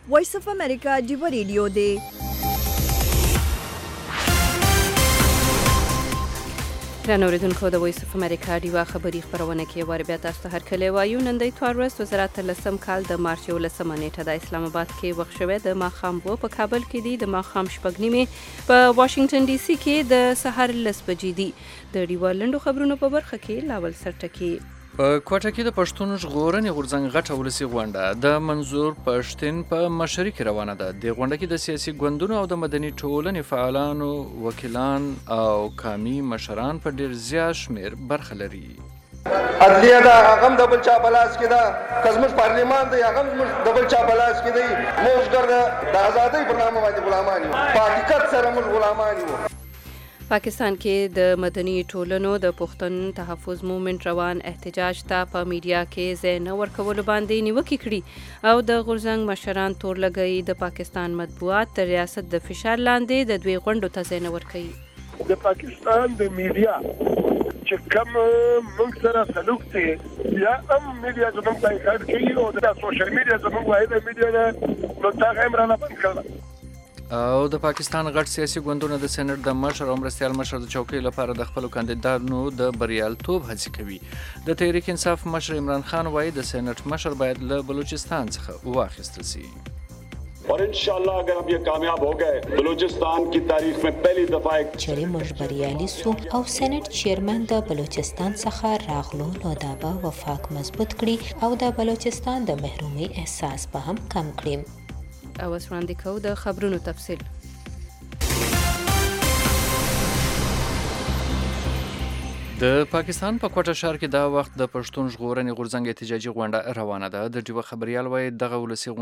وایس اف امریکا ډیو ریډیو دی. رانو ردونکو د وایس اف امریکا ډیوا خبری خبرونه کې واره بیا تاسو هر کله وایو. نن د اتوار ورځ وزارت لسم کال د مارچ 11 نیټه د اسلام آباد کې وخت شوه د ماخام په کابل کې دی د ماخام شپږ نیمه په واشنگټن ډي سي کې د سحر لس بجې دی. د ډیوا لندو خبرونو په برخه کې لاول سرټکی په کوټه کې د پښتون ژغورنې غورځنګ غټه ولسي غونډه د منظور پښتون په مشرۍ کې روانه ده. د غونډه کې د سیاسي ګوندونو او د مدني ټولنې فعالانو، وکیلان او قومي مشران په ډیر زیات شمیر برخه لري. عدلیه دا هغه د بل چا بلاس کې ده، کزمش پارلیمان دی هغه د بل چا بلاس کې دی. موږ ګرځه د ازادۍ په نامه باندې غلامان یو، په حقیقت سره موږ غلامان یو. پاکستان کې د مدني ټولنو د پښتون تحفظ موومنټ روان احتجاج ته په میډیا کې ځای نه ورکولو باندې نیوکې کړي او د غورځنګ مشران تور لګوي. د پاکستان مطبوعات د ریاست د فشار لاندې د دوی غونډو ته ځای نه ورکوي. د پاکستان د میډیا چې کوم موږ سره سلوک دی یا هم میډیا زموږ ته انکار کوي او د سوشل میډیا زموږ واحده میډیا ده، نو تا هم را نه بند کړه. او د پاکستان غټ سیاسي ګوندونه د سېنات د مشر او مرستیال مشر د چوکۍ لپاره د خپل کاندیدانو د بریالیتوب هڅې کوي. د تحریک انصاف مشر عمران خان وایي د سېنات مشر باید له بلوچستان څخه واخیستل شي. और इंशाल्लाह अगर हम ये कामयाब हो गए बलूचिस्तान की तारीख में पहली दफा एक چری موږ بریالي سو او سېنات چیرمن د بلوچستان څخه راغلو نو دا به وفاق مضبوط کړي او د بلوچستان د محرومي احساس به هم کم کړي. او وړاندې کوو د خبرونو تفصیل. د پاکستان په کوټه ښار کې دا وخت د پښتون ژغورنې غورځنګ احتجاجي غونډه روانه ده. د ډیوه خبريال وایي دغه ولسي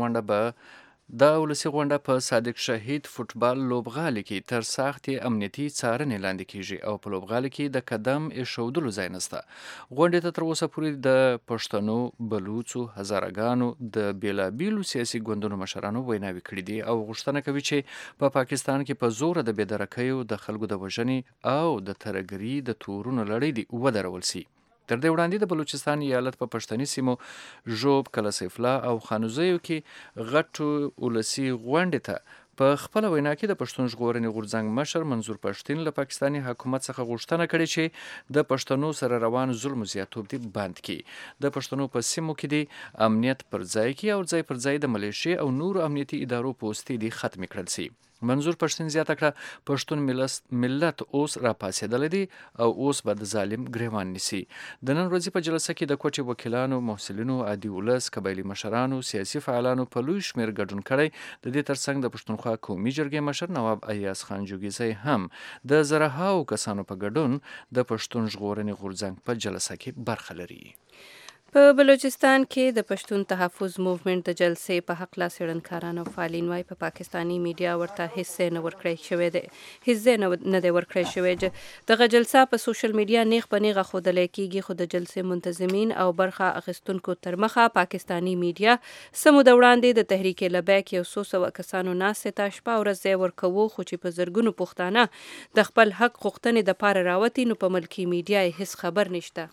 غونډه په صادق شهید فوټبال لوبغالي کې تر سختې امنیتي څارنې لاندې کیږي او په لوبغالي کې د قدم ایښودلو ځای نشته. غونډې ته تر اوسه پورې د پښتنو، بلوڅو، هزارهګانو د بیلابیلو سیاسي ګوندونو مشرانو ویناوې کړي دي او غوښتنه کوي چې په پاکستان کې په زوره د بېدرکیو، د خلکو د وژنې او د ترهګرۍ د تورونو لړۍ دي ودرول سي. تر دې وړاندې د بلوچستان ایالت په پښتني سیمو ژوب، کلسیف الله او خانوزیو کې غټو ولسي غونډې ته په خپل وینا کې د پښتون ژغورنې غورځنګ مشر منظور پښتون له پاکستاني حکومت څخه غوښتنه کړې چې د پښتنو سره روان ظلم زیاتوب دي بند کړي. د پښتنو په سیمو کې د امنیت پر ځای کې او ځای پر ځای د ملیشي او نورو امنیتي ادارو پوستې دي ختم کړل سي. منظور پښتون زیاته کړه پښتون ملت اوس را پاسېدلی دی او اوس به د ظالم ګریوان نیسي. د نن ورځې په جلسه کې د کوټې وکیلانو، محصلینو، عادي ولس، قبایلي مشرانو، سیاسي فعالانو په لوی شمېر ګډون کړی. د دې ترڅنګ د پښتونخوا قومي جرګې مشر نواب ایاز خان جوګیزی هم د زرهاو کسانو په ګډون د پښتون ژغورنې غورځنګ په جلسه کې برخه لري. په بلوچستان کې د پښتون تحفظ موومنټ د جلسې په حق لا څېړنکاران او فعالین وایي په پاکستاني میډیا ورته هیڅ نه ورکړی شوی دی، هیڅ نه دی ورکړی شوی. دغه جلسه په سوشل میډیا نیغ په نیغه ښودلی کیږي، خو د جلسې منتظمین او برخه اخیستونکو تر مخه پاکستاني میډیا څه موده وړاندې د تحریک لبیک یو څو سوه کسانو ناستې ته شپه ورځ ځای ورکوو، خو چې په زرګونو پښتانه د خپل حق غوښتنې دپاره راوتي نو په ملکي میډیا یې هیڅ خبر نشته.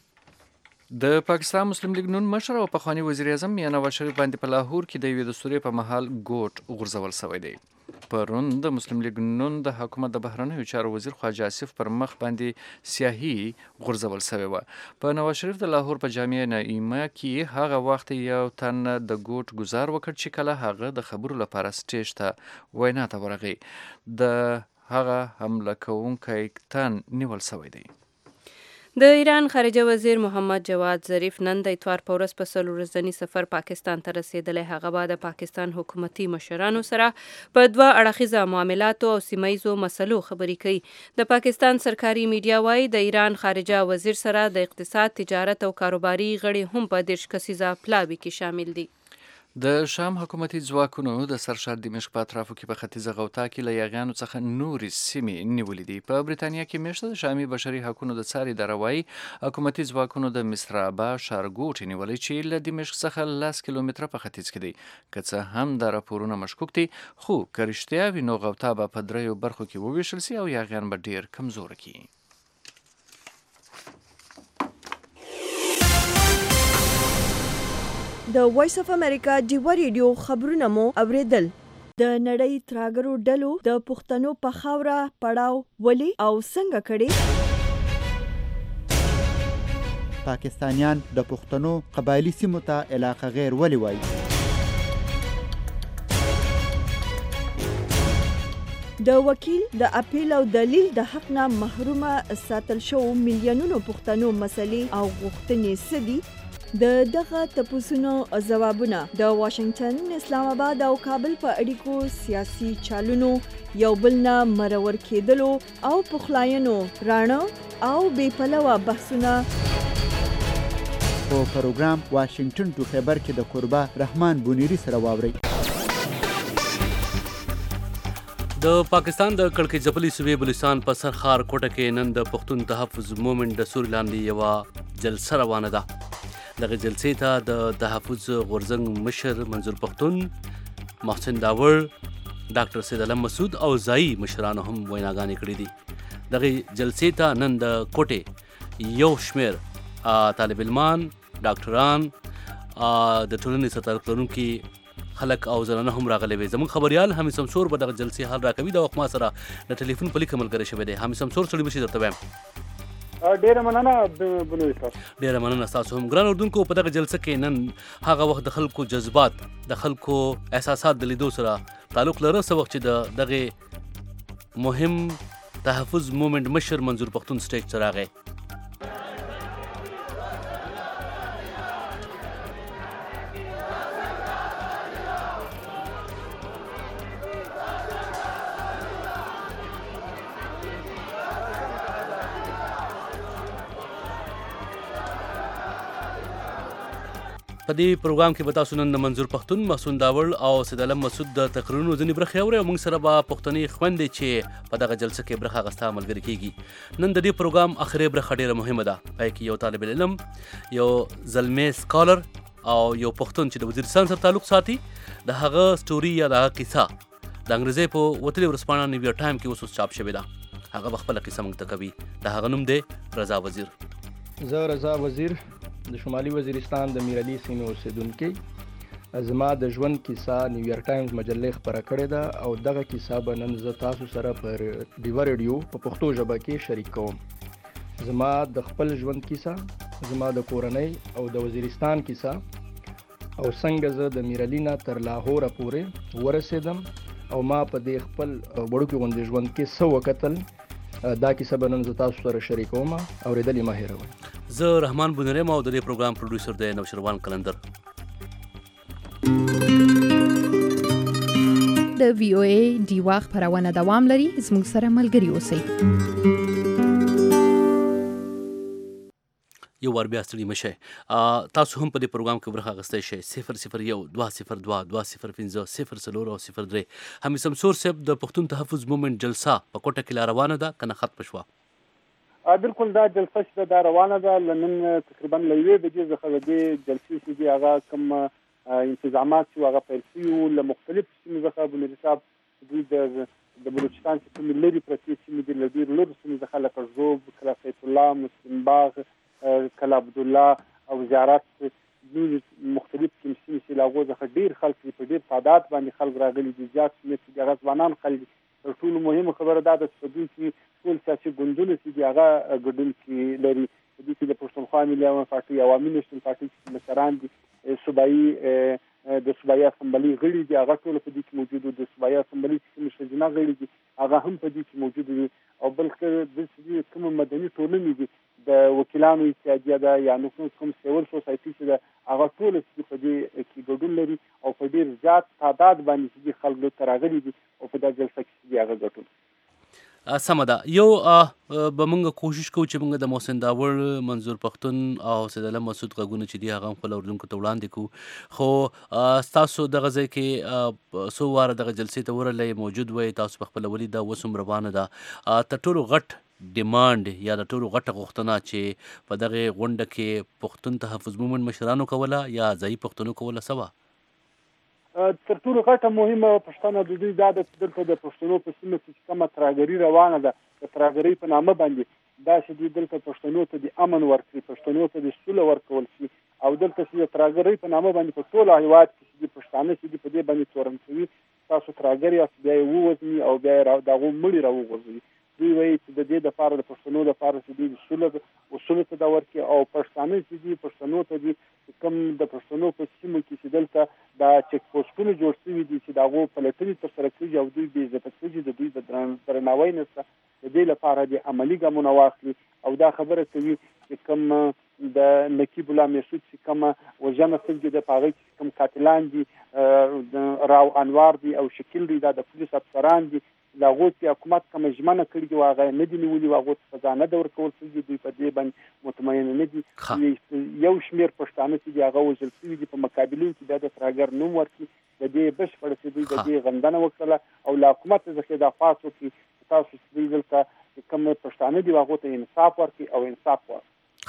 د پاکستان مسلم لیگ نون مشر او پخوانی وزیر اعظم میاں نواز شریف باندې په لاهور کې د یوې دستورې په محل ګوټ غورځول شوی دی. پرون د مسلم لیگ نون د حکومت د بهرنیو چارو وزیر خواجه آصف پر مخ باندې سیاهي غورځول شوی و. په نواز شریف د لاهور په جامع نعیمه کې هغه وخت یو تن د ګوټ گزار وکړ چې کله هغه د خبرو لپاره سټیج ته وینا ته ورغی. د هغه حمله کوونکی تن نیول شوی دی. د ایران خارجه وزیر محمد جواد ظریف نن د اتوار په ورځ په څلور ورځني سفر پاکستان ته رسېدلی. هغه به د پاکستان حکومتي مشرانو سره په دوه اړخیزه معاملاتو او سیمه ییزو مسلو خبرې کوي. د پاکستان سرکاري میډیا وایي د ایران خارجه وزیر سره د اقتصاد، تجارت او کاروباري غړي هم په 30 کسیزه پلاوي کې شامل دي. د شام حکومتي ځواکونو د سرشار دمشق په اطرافو کې په ختیځه غوطه کې له یاغیانو څخه نورې سیمې نیولې دي. په بریتانیا کې میاشته د شامي بشري حقونو د څارې اداره وایي حکومتي ځواکونو د مصرابه ښارګوټ نیولی چې له دمشق څخه 10 کیلومتره په ختیځ کې دی. که څه هم دا راپورونه مشکوک دي، خو که رښتیا وي نو غوطه به په 3 برخو کې وویشل سي او یاغیان به ډیر کمزوره کړي. د وایس اف امریکا ډیوا ریډیو خبرونه مو اوریدل. د نړۍ تراګرو ډلو د پښتنو په خاوره پړاو ولې او څنګه کړي. پاکستانیان د پښتنو قبایلی سیمو ته علاقه غیر ولې وایي. د وکیل د اپیل او دلیل د حق نه محرومه ساتل شو میلیونونو پښتنو مسلې او غوښتنې سدي. د دغه تپوسونو ځوابونه د واشنگټن، اسلام آباد او کابل په اړیکو سیاسي چالونو یو بل نه مرور کېدلو او پخلاینو راڼه او بې پلوه بحثونه په پروګرام واشنگټن ټو خیبر کې د قربا رحمان بونیری سره واورئ. د پاکستان د کړکۍ ځپلي صوبې بلوچستان په سرخار کوټه کې نن د پښتون تحفظ مومنټ د سوري لاندې یوه جلسه روانه ده. دغه جلسې ته د تحفظ غورځنګ مشر منظور پښتون، محسن داور، ډاکټر سید علم مسعود او ځایي مشرانو هم ویناګانې کړې دي. دغه جلسې ته نن د کوټې یو شمېر طالب علمان، ډاکټران، د ټولنې سره تعلق لرونکي خلک او زنانه هم راغلي وي. زموږ خبريال حمید شمسور به دغه جلسې حال راکوي. د وخت ما سره د ټلیفون په لیکه ملګری شوی دی. حمید شمسور سړي بشي درته وایم. ډیره مننه بنوي تاسو. ډیره مننه تاسو هم. ګران اردوونکو، په دغه جلسه کې نن هغه وخت د خلکو جذبات، د خلکو احساسات د لیدو سره تعلق لري. څه وخت چې دغه مهم تحفظ مومنټ مشر منظور پښتون سټیج ته راغی. په دې پروګرام کې به تاسو نن د منظور پښتون، محسن داور او سید علم مسعود د تقریرونو ځینې برخې اورئ او موږ سره به پښتني خویندې چې په دغه جلسه کې برخه اخیسته ملګري کېږي. نن د دې پروګرام اخري برخه ډېره مهمه ده. پای کې یو طالب علم، یو زلمی سکالر او یو پښتون چې د وزیرستان سره تعلق ساتي، د هغه سټوري یا د هغه کیسه د انګریزۍ په وتلې ورځپاڼه نیویارک ټایم کې اوس چاپ شوې ده. هغه به خپله کیسه موږ ته کوي. د هغه نوم دی رضا وزیر. زه رضا وزیر د شمالي وزیرستان د میرعلي سیمې اوسیدونکی. زما د ژوند کیسه نیویارک ټایمز مجلې خپره کړې ده او دغه کیسه به نن زه تاسو سره پر ډیوا ریډیو په پښتو ژبه کې شریک کوم. زما د خپل ژوند کیسه، زما د کورنۍ او د وزیرستان کیسه او څنګه زه د میرعلي نه تر لاهوره پورې ورسېدم او ما په دې خپل وړوکي غوندې ژوند کې څه وکتل. دا کیسه به نن زه تاسو سره شریکوم. اورېدل یې مه هېروئ. زه رحمان بونیری یم او د دې پروګرام پروډوسر دی نوشروان قلندر. د وی او ای ډیوا خپرونه دوام لري. زموږ سره ملګري اوسئ. یو وار بیا ستړي مه شئ. تاسو هم په دې پروګرام کې برخه اخیستی شئ. 001-202-204-003. حمید شمسور صاحب، د پښتون تحفظ مومنټ جلسه په کوټه کې لا روانه ده که نه ختمه شوه؟ بالکل دا جلسه چې دا روانه ده. نن تقریبا له 1 بجې څخه د دې جلسې چې دي هغه کوم انتظامات چې هغه پیل شوي وو له مختلفو سیمو څخه. بنیري صاحب دوی د بلوچستان چې کومې لرې پرتې سیمې دي له ډېرو لرو سیمو څخه لکه ژوب، کلا سیف الله، مسلم باغ، کلا عبدالله او زیارت، مختلف سیمې چې له هغو څخه ډېر خلک دي، په ډېر تعداد باندې خلک راغلي دي. زیات شمېر چې د هغه ځوانان خلک دي. تر ټولو مهمه خبره دا ده چې په دوی کې ټول سیاسي ګوندونه چې دي هغه ګډون کې لري. په دوی کې د پښتونخوا ملي عوامي پارټۍ، عوامي نیشنل پارټۍ چې مشران دي، صوبایي د صوبایي اسمبلۍ غړي دي، هغه ټول په دې کې موجود دي. د صوبایي اسمبلۍ چې کوم ښځینه غړي دي هغه هم په دې کې موجود دي. او بلکې د کوم مدني ټولنې دي، د وکیلانو اتحادیه ده یا نو کوم سیول سوسایټي چې ده، هغه ټول چې په دې کې ګډون لري او په ډېر زیات تعداد باندې چې خلک دلته راغلي دي او په دا جلسه کې هغه ګټون. سمه ده. یو به موږ کوشش کوو چې موږ د محسن داور، منظور پښتون او سید علم مسعود غږونه چې دي هغه هم خپل اورېدونکو ته وړاندې کړو. خو ستاسو دغه ځای کې څو واره دغه جلسې ته ورغلی موجود وئ، تاسو په خپله ولیده، اوس هم روانه ده. تر ټولو غټ ډیمانډ یا د ټولو غټه غوښتنه چې په دغه غونډه کې پښتون تحفظ مومنټ مشرانو کوله یا ځایي پښتنو کوله څه وه؟ تر ټولو غټه مهمه پوښتنه د دوی دا ده چې دلته د پښتنو په سیمه کې کومه ترهګري روانه ده، د ترهګرۍ په نامه باندې دا چې دوی دلته پښتنو ته د امن ورکړي، پښتنو ته د سوله ورکول شي او دلته چې ترهګرۍ په نامه باندې په ټول هیواد کې چې پښتانه چې په دې باندې تورن شوي تاسو ترهګر یاست بیا یې ووځي او بیا یې دغه مړي راوغورځوي. دوی وایي چې د دې لپاره د پښتنو لپاره چې دوی اصولو ته دا ورکړي او پښتانه چې دي پښتنو ته دي کوم د پښتنو په سیمو کې چې دلته دا چک پوسټونه جوړ شوي دي چې د هغو پلټنې ترسره کېږي او دوی بې عزته کېږي د دوی د درناوی نشته د دې لپاره د عملي ګامونه واخلي او دا خبره کوي چې کوم د نقیب الله مسعود چې کوم وژنه شوې ده په هغه کې کوم قاتلان دي راو انوار دي او شکیل دي دا د پولیس افسران دي د هغو چې حکومت کومه ژمنه کړې دي هغه نه دي نیولي او هغو ته سزا نه ده ورکول شوې دوی په دې باندې مطمئن نه دي. یو شمېر پښتانه چې دي هغه وژل شوي دي په مقابلو کې بیا د ترهګر نوم ورکړي د دې بشپړه چې دوی د دې غندنه وکړله او له حکومت څخه دا خواست وکړي چې تاسو چې دوی دلته کوم پښتانه دي هغو ته انصاف ورکړي او انصاف ورکړي.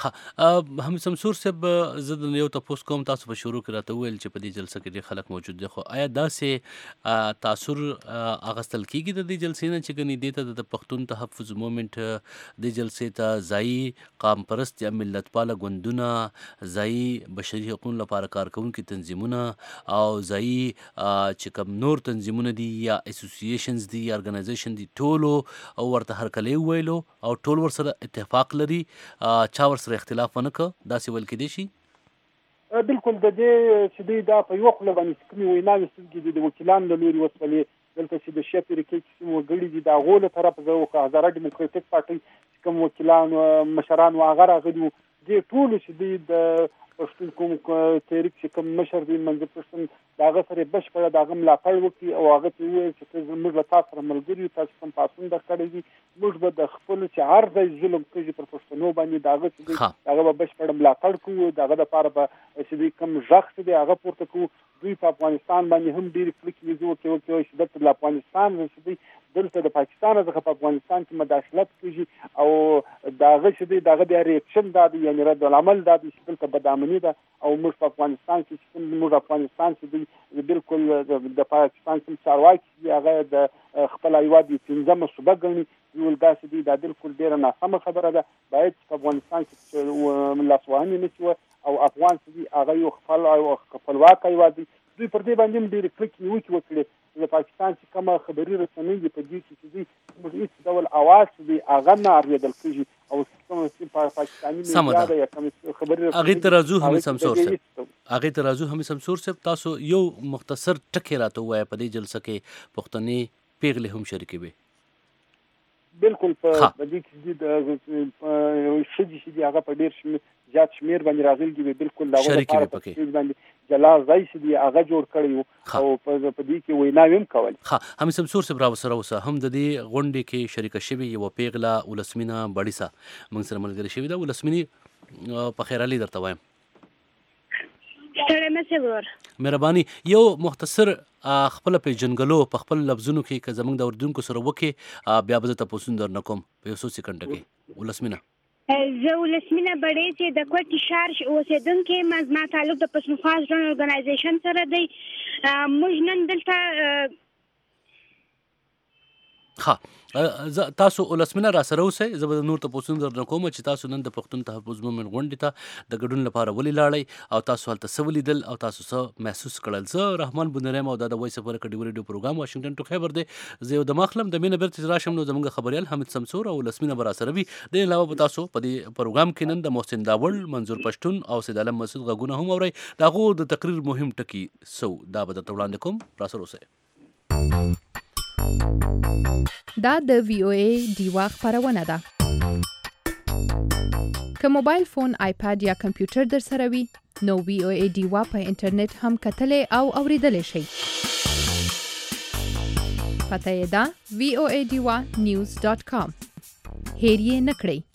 هم سمسور صاحب زه د یو تاسو کوم تاسو په شروع کې راته ویل چې په دې جلسه کې ډېر خلک موجود دي خو آیا داسې تاثر اغستل کېږي د دې جلسې نه چې ګنې دې ته د پښتون تحفظ مومنټ دې جلسې ته ځایي قام پرست یا ملتپاله ګوندونه ځایي بشري حقوقو لپاره کار کوونکي تنظیمونه او ځایي چې کوم نور تنظیمونه دي یا اسوسییشنز دي یا ارګنایزیشن دي ټولو ورته هرکلی وویلو او ټول ورسره اتفاق لري چا ورسره اختلاف ونه کړ داسې ویل کېدای شي؟ بالکل د دې چې دوی دا په یوه خوله باندې کومې ویناوې سترګې دي د وکیلانو له لوري وسپلې دلته چې د شیا پیرکۍ چې کوم وګړي دي د هغو له طرفه د هزاره ډیموکراتیک پارټۍ چې کوم وکیلان مشران و هغه راغلي وو دې ټولو چې دوی د پښتون کوم تحریک چې کوم مشر دی منظور پښتون د هغه سره بشپړه د هغه ملاتړ وکړي او هغه ته وویل چې موږ له تاسو سره ملګري یو تاسو کوم پاڅون درکړی دي موږ به د خپلو چې هر ځای ظلم کېږي پر پښتنو باندې د هغه چې دی هغه به بشپړه ملاتړ کوو د هغه لپاره به چې دوی کوم غږ چې دی هغه پورته کوو. دوی په افغانستان باندې هم ډېرې کلکې ویزې وکړي چې دلته له افغانستان چې دی دلته د پاکستان څخه په افغانستان کې مداخلت کېږي او د هغه چې دی د هغه بیا ریاکشن دا دی یعنې رد العمل دا دی چې دلته بدامني ده او موږ په افغانستان کې موږ افغانستان چې دی بالکل د پاکستان کوم چارواکي دي هغه د خپل هیواد یې پنځمه صوبه ګڼي ویل داسې دی دا بالکل ډېره ناسمه خبره ده. باید په افغانستان کې لاسوهنې نه شي او افغان چې دی هغه یو خپلواک هیواد دی. دوی پر دې باندې هم ډېرې کلکې نیوکې وکړې د پاکستان چې کومه خبري رسنۍ دي په دې کې چې دوی موږ هېڅ ډول اواز چې دی هغه نه اورېدل کېږي او کومه پاکستاني میډیا ده یا کومې خبري رسنۍ هغې ته راځو هم سمسور صاحب تاسو یو مختصر ټکی راته ووایه په دې جلسه کې پښتنې پیغلې هم شریکې وې. بالکل په دې کې د ښځې چې دي هغه په ډېر زیات شمېر باندې راغلي دي بالکل د هغو لپاره په دې باندې جلا ځای چې دی هغه جوړ کړی وو او په دې کې ویناوې هم کولې. هم سمسور صاحب راوسره اوسه هم د دې غونډې کې شریکه شوې یوه پیغله ولسمینه بړیسه موږ سره ملګرې شوې ده. ولسمینې په خیر علي درته وایم مهرباني یو مختصر خپل پیژنګلو په خپل لفظونو کې که زموږ د اردوونکو سره وکړې بیا به زه تپوسونه درنه کوم په یو څو سکنډه کې. ولسمینه زه ولسمینه بړیسې د کوټي ښار اوسېدونکې یم. زما تعلق د پښتونخوا ژوند ارګنایزیشن سره دی. موږ نن دلته تاسو ولسمینه را سره اوسئ زه به نور تپوسونه درنه کوم چې تاسو نن د پښتون تحفظ مومنټ غونډې ته د ګډون لپاره ولې لاړئ او تاسو هلته څه ولیدل او تاسو څه محسوس کړل. زه رحمان بونری یم او دا د وایس اف امریکا ډیو ریډیو پروګرام واشنګټن ټو خیبر دی. زه یو دمه اخلم د مینه بیرته راشم نو زموږ خبریال حمید سمسور او ولسمینه به را سره وي. د علاوه به تاسو په دې پروګرام کې نن د محسن داول منظور پښتون او سید عالم مسعود غږونه هم اورئ. د هغو د تقریر مهم ټکي دا به درته وړاندې کوم. را سره اوسئ. دا د وی او ای ډیوا خبرونه ده. که موبایل فون، آیپاد یا کمپیوټر در سره وي نو وی او ای ډیوا په انټرنیټ هم کتلې او اوریدلې شئ. پته یې ده voadiwa.news.com. هیر یې نه کړئ.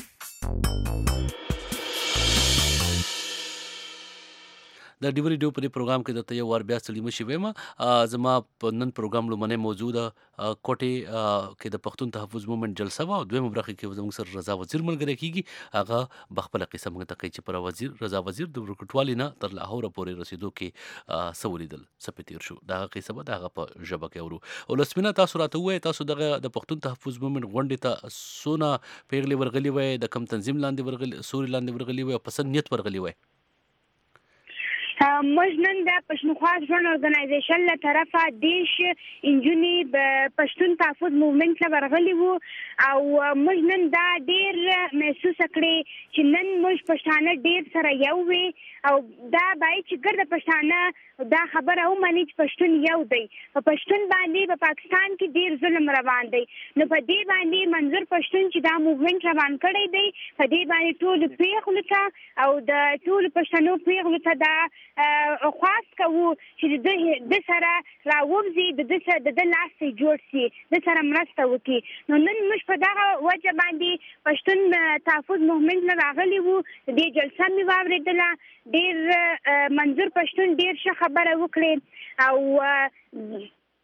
د ډیو ریډیو په دې پروګرام کې درته یو وار بیا ستړي مه شئ وایم. زما په نن پروګرام لومړنۍ موضوع ده کوټې کې د پښتون تحفظ مومنټ جلسه وه او دویمه برخه کې زموږ سره رضا وزیر ملګری کېږي. هغه به خپله قصه موږ ته کوي چې پر رضا وزیر د ورکوټوالي نه تر لاهوره پورې رسېدو کې څه ولیدل څه پې تېر شو. د هغه قصه به د هغه په ژبه کې اورو. ولسمینه تاسو راته ووایئ تاسو دغه د پښتون تحفظ مومنټ غونډې ته څونه پیغلې ورغلي وی د کوم تنظیم لاندې ورغلي سوري لاندې ورغلي وی او په څه نیت ورغلي وی؟ موږ نن د پښتونخوا ژوند ارګنایزیشن له طرفه دیش انجونې په پښتون تحفظ موومنټ له ورغلي وو او موږ نن دا ډیر محسوس کړی چې نن موږ پښتانه ډیر سره یو وي او دا باید چې ګرد پښتانه دا خبره ومني چې پښتون یو دی. په پښتون باندې په پاکستان کې ډیر ظلم روان دی، نو په دې باندې منظور پښتون چې دا موومنټ روان کړی دی په دې باندې ټول پیغلو ته او د ټول پښتنو پیغلو ته دا خواست کوو چې د سره راووځي، د لاس جوړ شي، د سره مرسته وکړي. نو نن موږ په دغه وجه باندې پښتون تحفظ موومنټ نه راغلي وو. دې جلسه مې واورېدله، ډېر منظور پښتون ډېر ښه خبره وکړې او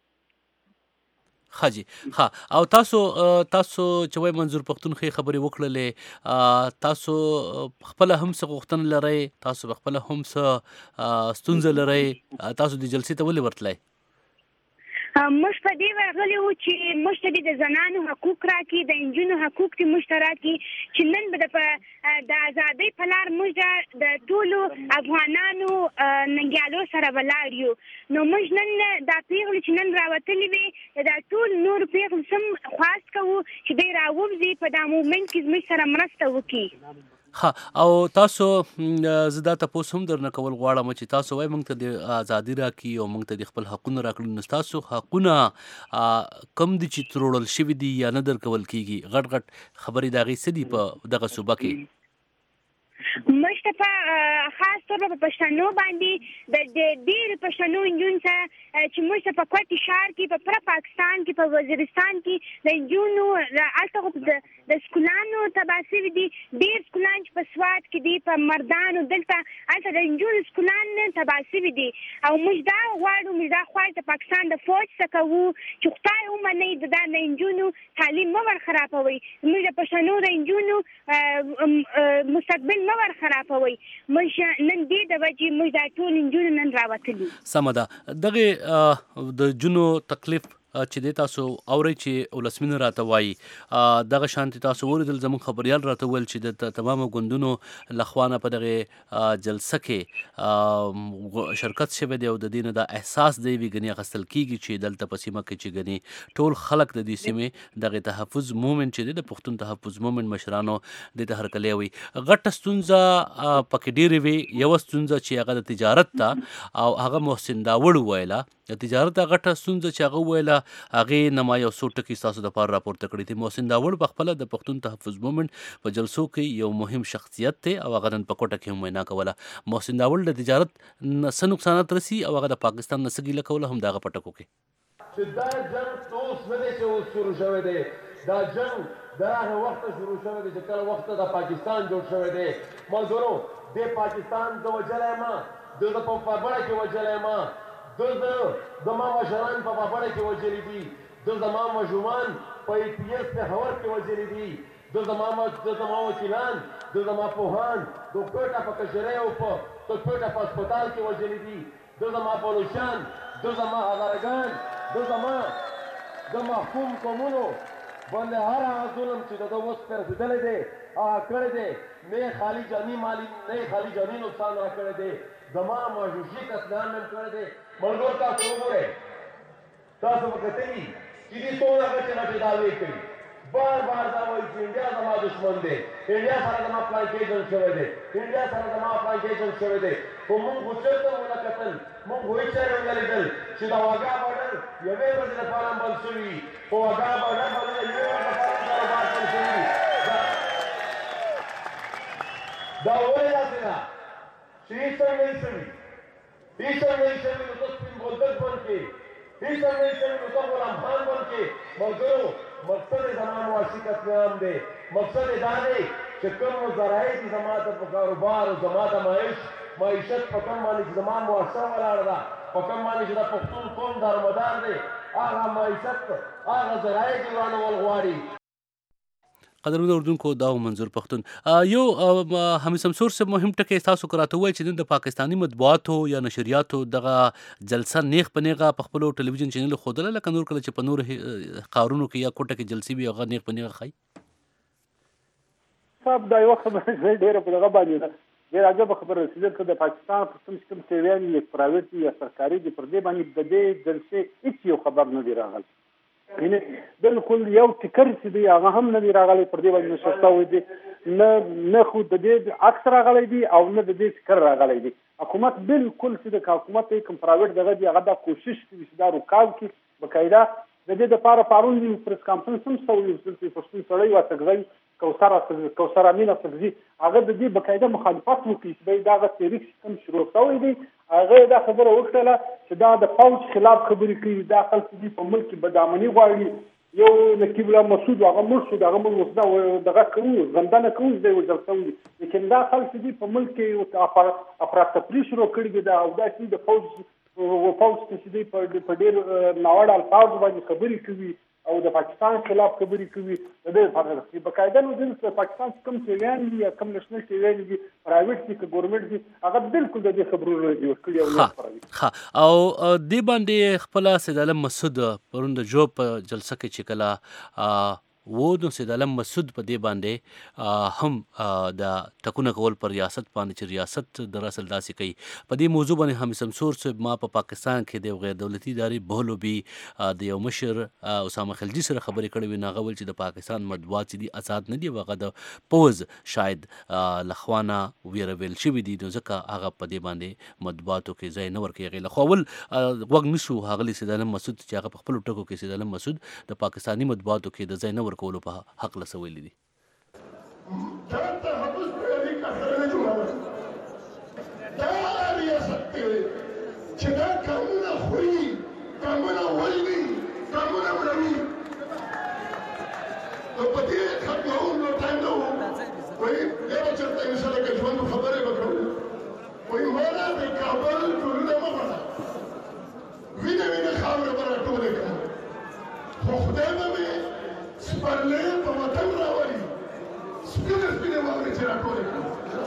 خاجي ها او تاسو چې وای منظور پښتون خې خبرې وکړلې، تاسو خپل هم څه غوښتنه لرئ، تاسو خپل هم څه ستونزه لرئ، تاسو د جلسې ته ولې ورتلئ؟ موږ په دې ورغلي وو چې موږ ته د زنانو حقوق راکړي، د نجونو حقوق دې موږ ته راکړي چې نن د ازادۍ په لار موږ د ټولو افغانانو ننګیالو سره ولاړ یو. نو موږ نن دا پیغلې چې نن راوتلې وې دا ټول نور پیغلو سم خواست کوو چې دوی راووځي په دا موومنټ کې زموږ سره مرسته وکړي. ها او تاسو زه دا تاسو هم درنه کول غواړم چې تاسو وای موږ ته د ازادي راکړي او موږ ته د خپل حقونه راکړي، نو تاسو حقونه کم دي چې تروړل شوي دي یا نه درکول کیږي؟ غټ غټ خبرې د هغې څه دي په دغه صوبه کې؟ موږ ته په خاص طور په پښتنو باندې د ډېرو پښتنو نجونو ته چې موږ ته په کوټي ښار کې په پوره پاکستان کې په وزیرستان کې د نجونو هلته د سکولانو تباه سوي دي، ډېر سکولان چې په سوات کې دي، په مردانو دلته هلته د نجونو سکولان تباه سوي دي او موږ دا غواړو، موږ دا غواړو د پاکستان د فوج څخه کوو چې خدای ومني د نجونو تعلیم مه ور خرابوي، موږ د پښتنو د نجونو مستقبل مه ور خرابوي. موږ نن دې د وجې موږ دا ټول نجونې نن راوتلي. سمه ده. دغه د جنو تکلیف چې دی تاسو اورئ چې ولسمینه راته وایي، دغه شانتې تاسو اوریدل زموږ خبریال راته ویل چې د تمامو ګوندونو لخوا نه په دغه جلسه کې شرکت شوی دی او د دې نه دا احساس دی وي ګنې اخیستل کېږي چې دلته په سیمه کې چې ګنې ټول خلک د دې سیمې دغه تحفظ موومنټ چې دی د پښتون تحفظ موومنټ مشرانو دې ته هرکلی وي. غټه ستونزه پکې ډېرې وي، یوه ستونزه چې هغه د تجارت ته او هغه محسن داوړ وویله، د تجارت غټه ستونزه چې هغه وویله هغې نه ما یو څو ټکي ستاسو دپاره راپورته کړي دي. محسن داوړ پخپله د پښتون تحفظ موومنټ په جلسو کې یو مهم شخصیت دی او هغه نن په کوټه کې هم وینا کوله. محسن داوړ د تجارت څه نقصانات رسي او هغه د پاکستان نه څه ګیله کوله هم د هغه په ټکو کې چې دا جنګ اوس نه دی چې اوس شروع شوی دی، دا جنګ د هغه وخته شروع شوی دی چې کله وخته د پاکستان جوړ شوی دی. ملګرو د پاکستان د وجلی ما د په پابړه کې وجلی ما زما مشران په پابړه کې وجلي دي، زما ماشومان په APS پېښور کې وجلي دي، زما وکیلان، زما پوهان د کوټه په کشرۍ او په کوټه په هسپتال کې وجلي دي، زما بلوچان، زما هغرګان، زما د محکوم قومونو باندې هر هغه ظلم چې د ده اوس پرې رسېدلی دی هغه کړی دی، نه خالي جاني نقصان را کړی دی، زما ماجوشي قتلان هم کړی دی. ملګرو تاسو وګورئ، تاسو به کتلي چې دې څومره غټې غټې دعوې کوي، بار دا وایي چې انډیا زما دشمن دی، انډیا سره زما پلانکېشن شوی دی، انډیا سره زما پلانکېشن شوی دی. خو موږ خو چېرته ونه کتل، موږ خو هېڅ چېرې ونه لیدل چې د واګا بارډر یوې ورځې لپاره هم بند شوي وي، په واګا بارډر باندې د یوې ورځې لپاره هم کاروبار بند شوي وي. دا ولې داسې ده چې هېڅ هم نه شوي، هېڅ هم نه شوي نو ته سپین بولدک بند کړې، هېڅ هم نه شوي نو ته غلام خان بند کړې. ملګرو مقصد یې زما معاشي قتلعام دی، مقصد یې دا دی چې کوم ذرایع دي زما ته په کاروبار او زما د معیشت په کوم باندې چې زما معاشره ولاړه ده، په کوم باندې چې د پښتون قوم دارمدار دی، هغه معیشت هغه ذرایع دي ورانول غواړي. قدرمنو اردوونکو دا و منظور پښتون. یو حمید شمسور صاحب مهم ټکی تاسو راته ووایي چې نن د پاکستاني مطبوعاتو یا نشریاتو دغه جلسه نیغ په نیغه په خپلو ټلویزیون چینلو ښودله، لکه نور کله چې په نورو ښارونو کې یا کوټه کې جلسې وي هغه نیغ په نیغه ښایي؟ صاحب دا یوه خبره ډېره په دغه باندې ده، ډېر عجبه خبره رسېدل که د پاکستان کوم ټیویان یا پرایویټ دي یا سرکاري دي پر دې باندې د دې جلسې هېڅ یو خبر نه دی راغلی. یعنې بالکل یو ټکر چې دی هغه هم نه دی راغلی پر دې باندې نشر شوی دی، نه خو د دې عکس راغلی دی او نه د دې ټکر راغلی دی. حکومت بالکل چې د حکومت کوم پرایویټ دغه دی هغه دا کوشش کوي چې دا رکاو کړي باقاعده د دې دپاره پرون دی پریس کانفرنس هم شوی چې پښتون سړی واڅکځی کوثر امین افغزي هغه د دې باقاعده مخالفت وکړي چې دغه تحریک سیستم شروع شوی دی. هغه دا خبره وکړه چې دا د فوج خلاف خبرې کوي، دا خلک دي په ملک کې بدامني غواړي. یو نقیب الله مسعود هغه مړ شو، دغه موږ دغه کوو زندانه کوو دی وژل شوی، لیکن دا خلک دي په ملک کې افراطپري شروع کړي دي او دا چې د فوج چې دی په ډېر ناوړه الفاظ باندې خبرې کوي او د پاکستان خلاف خبرې کوي. د دې لپاره باقاعده نو د پاکستان کوم ټیویان دي یا کوم نېشنل ټیویان دي پرایویټ دي که ګورنمنټ دي هغه بالکل د دې خبرونو جوړ کړي او نه خپروي. او دې باندې خپله سید عالم مسعود پرون د جوب په جلسه کې چې کله و نو سید عالم مسعود په دې باندې هم د ټکونه کول پر ریاست باندې چې ریاست دراصل داسې کوي. په دې موضوع باندې حمید شمسور صاحب ما په پاکستان کې د غیر دولتي ادارې بهلوبي د یو مشر اسامه خلجي سره خبرې کړې وې. هغه ویل چې د پاکستان مطبوعات چې دي آزاد نه دي، هغه د پوز شاید لخوانه ویره ویل شوي دي، نو ځکه هغه په دې باندې مطبوعاتو کې ځای نه ورکوي. هغې خو اول غوږ نشو هغلی سید عالم مسعود چې هغه په خپلو ټکو کې سید عالم مسعود د پاکستاني مطبوعاتو کې د ځای نه ورکولو په حق له ویلي دي. دا ریاست دی چې دا قانونه خوري، قانونه وژني، قانونه مړوي. نو په دې ختمولو ټایم نه و وایي یو چېرته انشاءالله که ژوند خبرې به کوو وایي مولا د کابل ټولونه مه غواړه، وینه خاوره به راټولې کړم، خو خدای به مې سپرلۍ په وطن راولي، سپینې واورې چې راټولې کړم.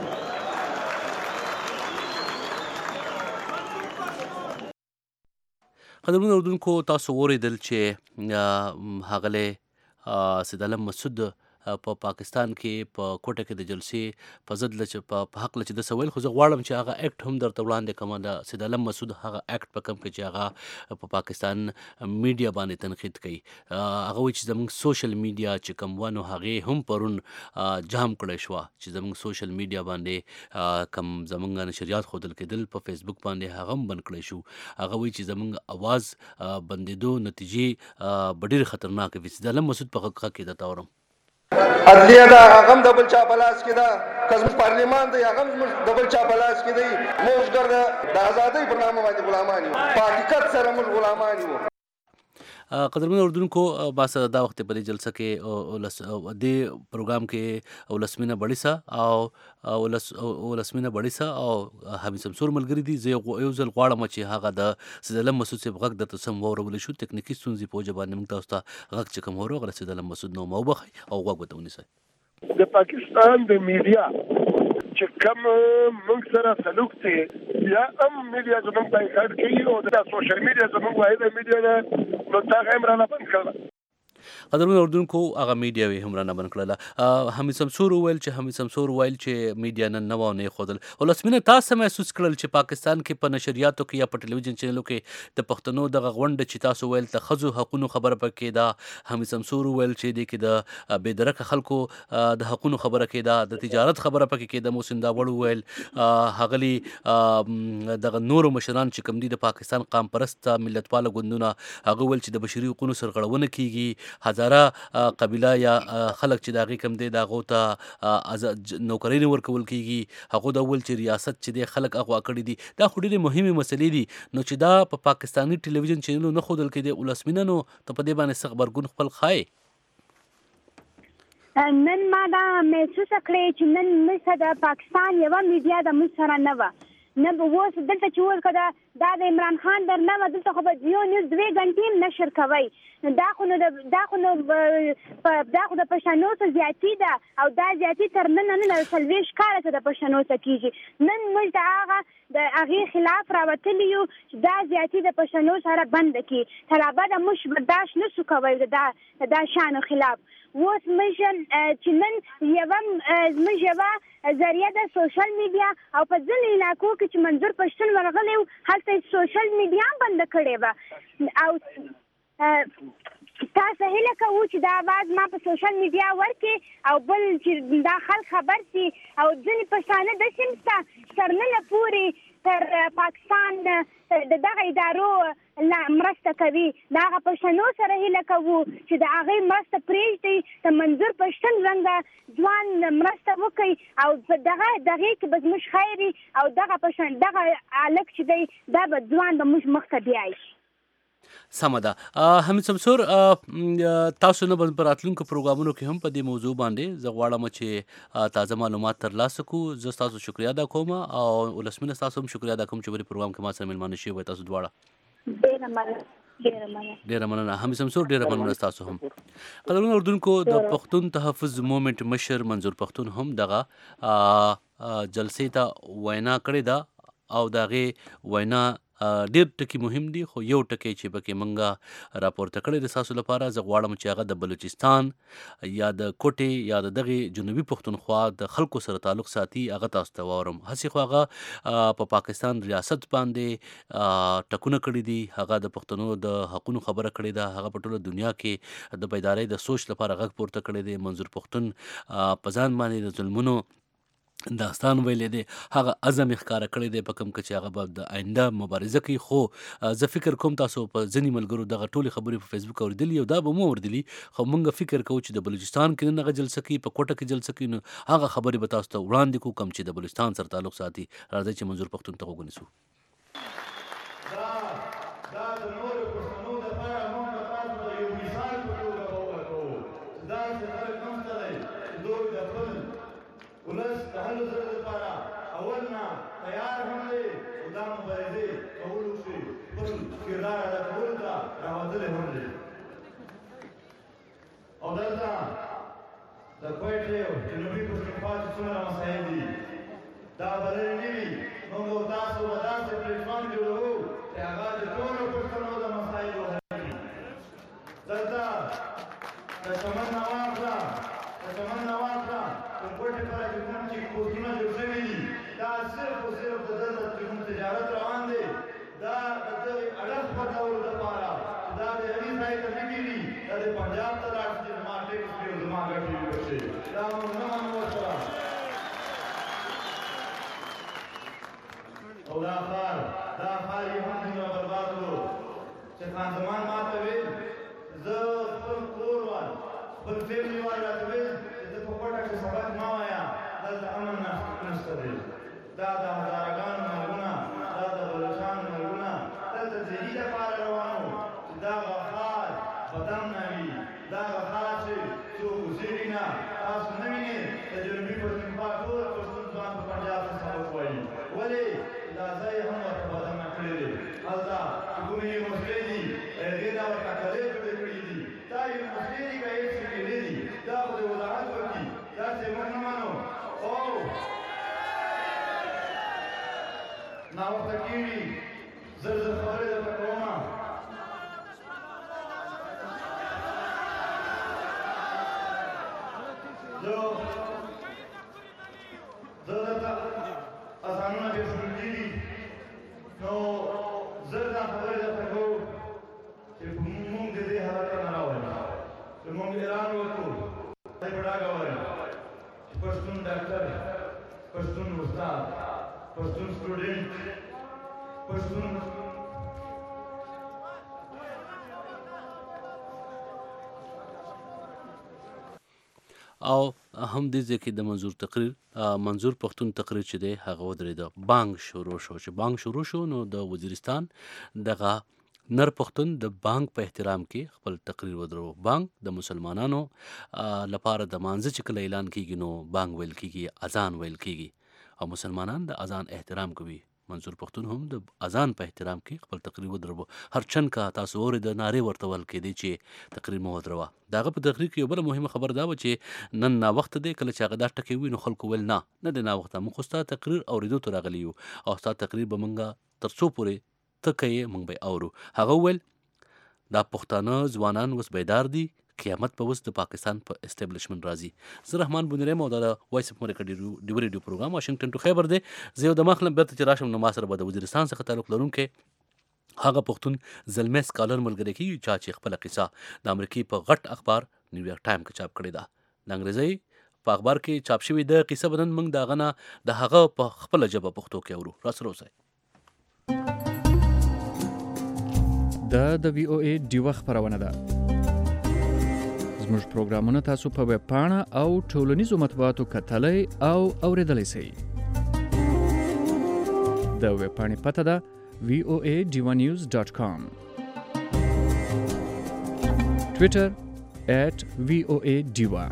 قدرمنو اردوونکو، تاسو واورېدل چې ښاغلی سید عالم مسعود په پاکستان کې په کوټه کې د جلسې په ضد په حق له چې د سویل، خو زه غواړم چې هغه اکټ هم درته وړاندې کړم، د سید عالم مسعود هغه اکټ په کم کې چې هغه په پاکستان میډیا باندې تنقید کوي. هغه وایي چې زموږ سوشل میډیا چې کوم و نو هغې هم پرون جام کړی شوه چې زموږ سوشل میډیا باندې کم زموږ نشریات ښودل کېدل په فیسبوک باندې هغه هم بند کړی شو. هغه وایي چې زموږ اواز بندېدو نتیجې به ډېرې خطرناکې وي. سید عالم مسعود په حقیقت کې درته اورم. عدلیه دا هغه هم د بل چا په لاس کې ده، که زموږ پارلمان دی هغه هم زموږ د بل چا په لاس کې دی. موږ ګرده د ازادۍ په نامه باندې غلامان یو، په حقیقت سره موږ غلامان یو. قدرمنو اردوونکو، ما سره دا وخت په دې جلسه کې دې پروګرام کې ولسمینه بړیسه او حمید شمسور ملګري دي. زه یو ځل غواړم چې هغه د سید عالم مسعود صاحب غږ درته سم واورولی شو. تکنیکي ستونزې په وجه باندې موږ تاسو ته غږ چې کوم واورو هغه سید عالم مسعود نوم وبخئ او غوږ ورته ونیسئ. د پاکستان د میډیا چې کوم موږ سره سلوک دی یا هم میډیا زموږ بایکاټ کوي او د سوشل میډیا زموږ واحده میډیا ده، نو تا هم رانه بند کړله. قدرمنو اردوونکو، هغه میډیا یې هم رانه بند کړله. حمید شمسور ویل چې میډیا نن نه وه نه یې ښودل. ولسمینه، تاسو محسوس کړل چې پاکستان کې په نشریاتو کې یا په ټلویزیون چینلو کې د پښتنو دغه غونډه چې تاسو ویل د ښځو حقونو خبره پکې ده، حمید شمسور ویل چې دې کې د بېدرکه خلکو د حقونو خبره کېده، د تجارت خبره پکې کېده، محسن داوړ وویل هغلي دغه نورو مشران چې کوم دي د پاکستان قام پرسته ملتپاله ګوندونه، هغه ویل چې د بشري حقونو سرغړونه کېږي. هزاره قبیله یا خلک چې د هغې کوم دی د هغو ته نوکرۍ نه ورکول کېږي، هغو دا وویل چې ریاست چې دی خلک اغوا کړي دي. دا خو ډېرې مهمې مسلې دي. نو چې دا په پاکستاني ټلویزیون چینلو نه ښودل کېدی، ولسمینه نو ته په دې باندې څه غبرګون خپل ښایې؟ نن ما دا محسوسه کړې چې نن موږ د پاکستان یوه میډیا د موږ سره نه وه، نه به اوس دلته چې اوس که د دا د عمران خان برنامه دلته خو به یو نیوز 2 غنټې هم نشر کوي. دا خو د پښتنو څخه زیاتی ده او دا زیاتی تر نن 40 کاله د پښتنو څخه کیږي. نن موږ د هغې خلاف راوتلي یو چې دا زیاتی د پښتنو سره بند کړي. تر ابده موږ برداشت نشو کولی دا شانو خلاف. اوس موږ چې نن زموږ یوه ذریعه د سوشل میډیا او په ځینو علاقو کې چې منظور پښتون ورغلی و هلته سوشل میډیا هم بنده کړې وه او تاسو هیله کوو چې دا आवाज ما په سوشل میډیا ورکړي او بل چې دا خلک خبر شي او ځینې پښتانه داسې هم شته تر ننه پورې تر پاکستان دغه ادارو مرسته کوي. د هغه پښتنو سره هیله کوو چې د هغې مرسته پرېږدي، د منظور پښتون رنګه ځوان مرسته وکړي او په دغې کې به زموږ خیر او دغه هلک چې دی دا به ځوان به موږ مخته بیایي. سمه ده. حمید سمسور، تاسو نه په راتلونکو پروګرامونو کې هم په دې موضوع باندې زه غواړم چې تازه معلومات ترلاسه کړو. زه ستاسو شکریا ادا کوم او ولسمینه ستاسو هم شکریا ادا کوم چې په پروګرام کې ما سره مېلمانه شوي وای تاسو دواړه. ډیره مننه حمید سمسور، ډیره مننه تاسو هم. قدرمنو اردوونکو، د پښتون تحفظ مومنټ مشر منظور پښتون هم دغه جلسې ته وینا کړې ده او د هغې وینا ډېر ټکي مهم دي، خو یو ټکی چې پکې مونږه راپورته کړی د تاسو لپاره زه غواړم چې هغه د بلوچستان یا د کوټې یا د دغې جنوبي پښتونخوا د خلکو سره تعلق ساتي هغه تاسو ته واورم. هسې خو هغه په پاکستان ریاست باندې ټکونه کړي دي، هغه د پښتنو د حقونو خبره کړې ده، هغه په ټوله دنیا کې د بیدارۍ د سوچ لپاره غږ پورته کړی دی. منظور پښتون په ځان باندې د ظلمونو داستان ویلې دی، هغه عزم ښکاره کړی دی په کوم چې هغه به د آینده مبارزه کوي. خو زه فکر کوم تاسو په ځینې ملګرو دغه ټولې خبرې په فیسبوک اوریدلي او دا به مو اوریدلي، خو موږ فکر کوو چې د بلوچستان کې نن هغه جلسه کوي، په کوټه کې جلسه کوي، نو هغه خبرې به تاسو ته وړاندې کوو کوم چې د بلوچستان سره تعلق ساتي. راځئ چې منظور پښتون ته غوږ ونیسو. او دلته د کوټې او جنوبي پښتونخوا چې څومره مسایل دي دا بلل نه وي، موږ تاسو به داسې پلیټفارم جوړوو چې هغه د ټولو پښتنو د مسایلو حل کړي. دلته د چمن نه واخله کوم کوټې پره چې کوم چې کورسونه جوړ شوي دي دا صرف او صرف د دلته چې کوم تجارت روان دی دا د دغې اړخ پټولو دپاره دا د هغې ځای ته نه کېږي، دا د پنجاب ته لاړ شي زما ټیکس پرې زما ګټې وشي، دا موږ نه منو ورسره. او دا ښار یې هم ځینو برباد کړو چې خان زمان ما ته ویل، زه خپل کور وال خپل فیملي وال راته ویل چې زه په کوټه کې سبق مه وایه، دلته امن نشته دی. دا د هزارګانو مرګونه، دا د بلوچانو مرګونه دلته د دې لپاره روان وو چې دغه ښار بدن نه وي، دغه ښار چې څوک اوسېږي نه، تاسو نه وینئ د جنوبي پښتونخوا ټول پښتون ځوان په پنجاب کې سبق وایي. ولې؟ دا ځای هم ورته بدن نه کړی دی. هلته چې کومې یونیورسټۍ دي هغې دا ورته کلۍ جوړې کړي دي. دا یونیورسټۍ دي که هېڅ شي نه دي، دا خو د وضاحت وکړي، داسې موږ نه منو. او ناوخته کېږي، زر خبرې درته کومه. زه درته اذانونه چې شروع کېږي نو زر دا خبرې درته کوو چې موږ د دې حالت نه راوړو چې موږ اعلان وکړو دی په ډاګه وایو چې پښتون ډاکټر، پښتون استاد، پښتون سټوډنټ، پښتون او هم دې ځای کې د منظور پښتون تقریر چې دی هغه ودرېده. بانګ شروع شو، چې بانګ شروع شو نو د وزیرستان دغه نر پښتون د بانګ په احترام کې خپل تقریر ودرو. بانګ د مسلمانانو لپاره د مانځه چې کله اعلان کېږي نو بانګ ویل کېږي، اذان ویل کېږي او مسلمانان د اذان احترام کوي. منصور پښتون هم د اذان په احترام کې خپل تقریر ودربو. هر چن کا تاسو اورید نارې ورته ویل کېدې چې تقریر مو ودروه. د هغه په تقریر کې یو بله مهمه خبر دا وه چې نن ناوخته دی. کله چې هغه دا ټکي ووي نو خلکو ویل نه دی ناوخته، موږ خو ستا تقریر اورېدو ته راغلي یو او ستا تقریر به موږ تر څو پورې ته کوې موږ به اورو. هغه وویل دا پښتانه ځوانان اوس بیدار دي، قیامت به اوس د پاکستان په اسټابلیشمنټ راځي. زه رحمان بونیرم او دا د وایس اف امریکا ډیو ریډیو پروګرام واشنګټن ټو خیبر دی. زه یو دمه اخلم بیرته چې راشم نو ما سره به د وزیرستان څخه تعلق لرونکی هغه پښتون زلمی سکالر ملګری کېږي چا چې خپله قصه د امریکې په غټ اخبار نیویارک ټایم کې چاپ کړې ده. د انګریزۍ په اخبار کې چاپ شوې د قصه به نن موږ د هغه نه د هغه په خپله ژبه پښتو کې اورو. راسره اوسئ. دا د وی او ای ډیوه خپرونه ده. زموږ پروګرامونه تاسو په ویب پاڼه او ټولنیزو مطبوعاتو کتلی او اوریدلی شئ. د ویب پاڼې پته ده voaDivanews.com. ټویټر @voadiva.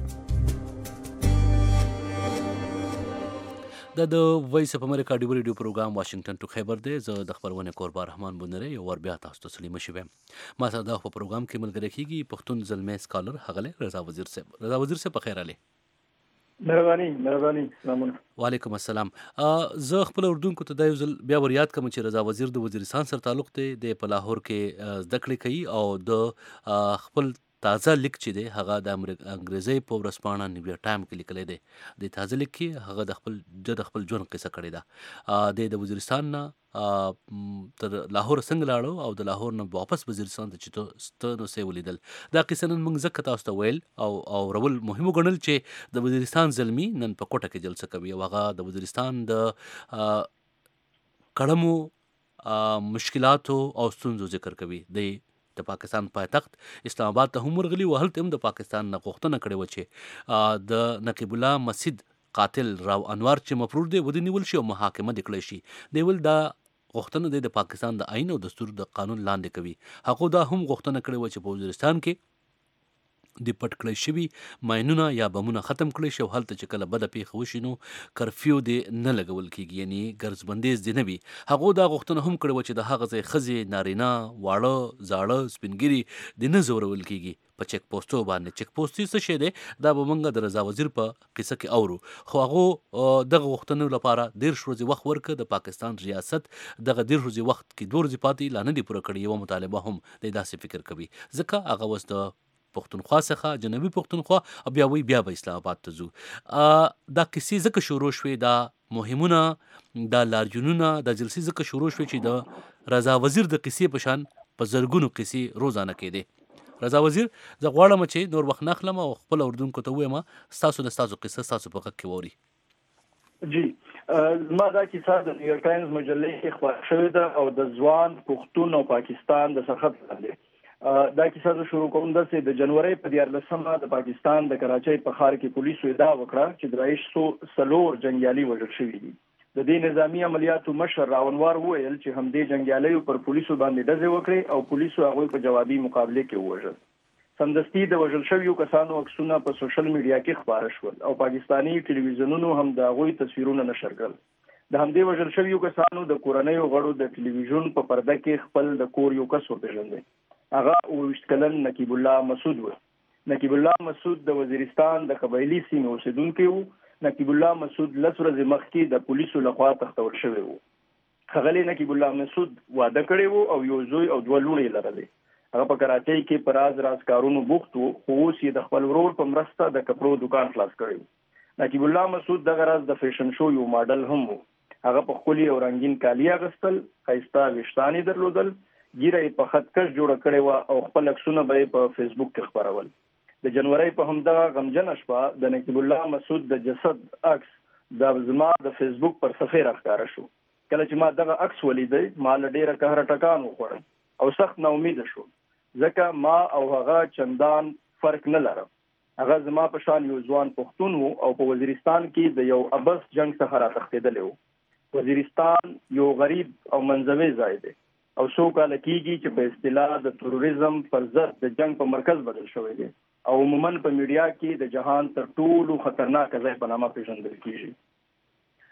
دا د وایس اف امریکا ډیو ریډیو پروګرام واشنګټن ټو خیبر دی. زه د خپرونې کوربا رحمان بونری یو ور بیا تاسو ته سلیمه شوم. ما سره دا په پروګرام کې ملګری کیږي پښتون زلمی سکالر هغه رضا وزیر صاحب. رضا وزیر صاحب په خیر علي. مهرباني سلامونه. وعلیکم السلام. زه خپل اردوونکو ته دا یو ځل بیا ور یاد کوم چې رضا وزیر د وزیرستان سره تعلق دی. د په لاهور کې زده کړې کوي او د خپل تازه لیک چې دی هغه د انګریزۍ په ورځپاڼه نیویارک ټایم کې لیکلی دی. د تازه لیک کې هغه د خپل ژوند قصه کړې ده. د وزیرستان نه تر لاهور څنګه لاړو او د لاهور نه واپس وزیرستان ته چې ته نو څه ولیدل. دا قصه نن موږ ځکه تاسو ته ویل او رول مهم وګڼل چې د وزیرستان زلمي نن په کوټه کې جلسه کوي او هغه د وزیرستان د کړمو مشکلاتو او ستونزو ذکر کوي. د پاکستان پایتخت اسلام آباد ته هم ورغلي و، هلته هم د پاکستان نه غوښتنه کړې وه چې د نقیب الله مسجد قاتل راو انوار چې مفرور دی ودې نیول شي او محاکمه دې کړی شي. دی ول دا غوښتنه د پاکستان د آئین او دستور د قانون لاندې کوي. هغو دا هم غوښتنه کړې وه چې په وزیرستان کې د پټ کړی شوي ماینونه یا بمونه ختم کړی شي او هلته چې کله بده پیښه وشي نو کرفیو دې نه لګول کېږي، یعنی ګرځبندیز دې نه وي. هغو دا غوښتنه هم کړې وه چې د هغه ځای ښځې، نارینه، واړه، زاړه، سپینګیري دې نه ځورول کېږي په چک پوسټو باندې. چک پوسټ څه شی دی دا به موږ د رضا وزیر په قصه کې اورو. خو هغو دغه غوښتنو لپاره 13 ورځې وخت ورکړه. د پاکستان ریاست دغه 13 ورځې وخت کې 2 ورځې پاتې لا نه دي پوره کړي. یوه مطالبه هم دی داسې فکر کوي ځکه هغه اوس د پښتونخوا څخه جنوبي پښتونخوا او بیا به اسلام آباد ته ځو. دا کیسې ځکه شروع شوې، دا مهمونه، دا لارجنونه، دا جلسې ځکه شروع شوې چې د رضا وزیر د قصې په شان په زرګونو قصې روزانه کېدې. رضا وزیر زه غواړم چې نور وخت نه اخلم او خپل اردوونکو ته ووایم ستاسو قصه ستاسو په غږ کې واوري. جی ما دا کیسه د نیویارک ټایمز مجلې کې خپاره شوې ده او د ځوان پښتون او پاکستان د سرحد لاندې دا کیسه زه شروع کوم. داسې د جنورۍ په 14 د پاکستان د کراچۍ په ښار کې پولیسو ادعا وکړه چې د 104 جنګیالي وژل شوي دي. د دې نظامی عملیاتو مشر راونوار وویل چې همدې جنګیالیو پر پولیسو باندې ډزې وکړې او پولیسو هغوی په جوابي مقابله کې ووژل. سمدستي د وژل شویو کسانو عکسونه په سوشل میډیا کې خپاره شول او پاکستانی ټلویزیونونو هم د هغوی تصویرونه نشر کړل. د همدې وژل شویو کسانو د کورنیو غړو د ټلویزیون په پرده کې خپل د کور یو کس وپېژندی. هغه 28 کلن نقیب الله مسعود و. نقیب الله مسعود د وزیرستان د قبایلی سیمې اوسیدونکی و. نقیب الله مسعود 10 ورځې مخکې د پولیسو لخوا تختول شوی و. ښاغلی نقیب الله مسعود واده کړی و او یو زوی او 2 لوڼې لرلې. هغه په کراچۍ کې په راز کارونو بوخت و خو اوس یې د خپل ورور په مرسته د کپړو دکان خلاص کړی و. نقیب الله مسعود دغه راز د فیشن شو یو ماډل هم و. هغه په ښکلي او رنګین کالي اغوستل، ښایسته ویښتان یې درلودل، ږیره یې په خطکش جوړه کړې وه او خپل عکسونه به یې په فیسبوک کې خپرول. د جنورۍ په همدغه غمجنه شپه د نقیب الله مسعود د جسد عکس د زما د فیسبوک پر صفحې راښکاره شو. کله چې ما دغه عکس ولیدی ما له ډېره قهره ټکان وخوړم او سخت ناامیده شوم ځکه ما او هغه چندان فرق نه لرم. هغه زما په شان یو ځوان پښتون و او په وزیرستان کې د یو ابس جنگ څخه راتښتېدلی و. وزیرستان یو غریب او منځوی ځای دی او څو کاله کېږي چې په اصطلاح د تروریزم پر ضد د جنگ په مرکز بدل شوی دی او عموما په میډیا کې د جهان تر ټولو خطرناک ځای په نامه پیژندل کېږي.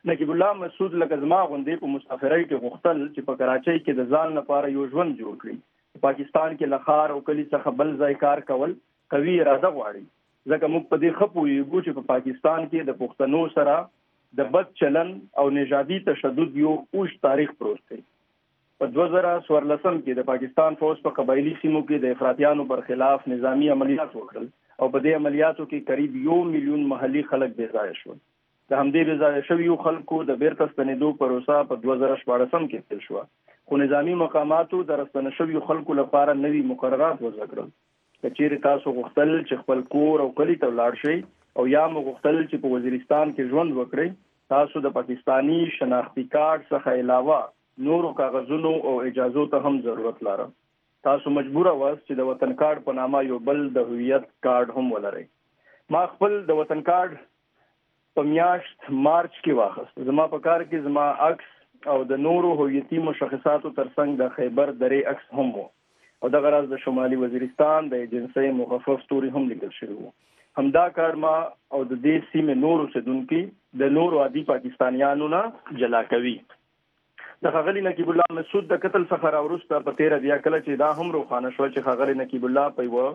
نقیب الله مسعود لکه زما غوندې په مسافرۍ کې غوښتل چې په کراچۍ کې د ځان لپاره یو ژوند جوړ کړي. پاکستان کې له ښار او کلي څخه بل ځای کار کول قوي اراده غواړي، ځکه موږ په دې ښه پوهېږو چې په پاکستان کې د پښتنو سره د بد چلن او نژادي تشدد یو اوږد تاریخ پروت دی. په 2014 کې د پاکستان فوج په قبایلی سیمو کې د افراطیانو پر خلاف نظامی عملیات وکړل او په دې عملیاتو کې قریب 1 میلیون محلي خلک بې ځایه شول. د همدې بې ځایه شویو خلکو د بیرته ستنېدو پروسه په 2014 کې پیل شوه، خو نظامی مقاماتو د راستنه شویو خلکو لپاره نوي مقررات وضع کړل. که چیرې تاسو غوښتل چې خپل کور او کلي ته ولاړ شئ او یا مو غوښتل چې په وزیرستان کې ژوند وکړئ، تاسو د پاکستانی شناختی کارت څخه علاوه نورو کاغذونو او اجازو ته هم ضرورت لرئ. تاسو مجبور واست چې د وطن کارت په نامه یو بل د هویت کارت هم ولرئ. ما خپل د وطن کارت په میاشت مارچ کې واخیست. زما په کار کې زما عکس او د نورو هویتي مشخصاتو ترڅنګ د خیبر درې عکس هم وو او دغه راز د شمالي وزیرستان د ایجنسۍ مخفف توري هم لیکل شوی وو. همدا کار ما او د دې سیمې نورو اوسیدونکي د نورو عادي پاکستانیانو نه جلا کوي. د ښاغلي نقیب الله مسعود د قتل څخه راوروسته په 13 بیا کله چې دا هم روښانه شو چې ښاغلي نقیب الله په یوه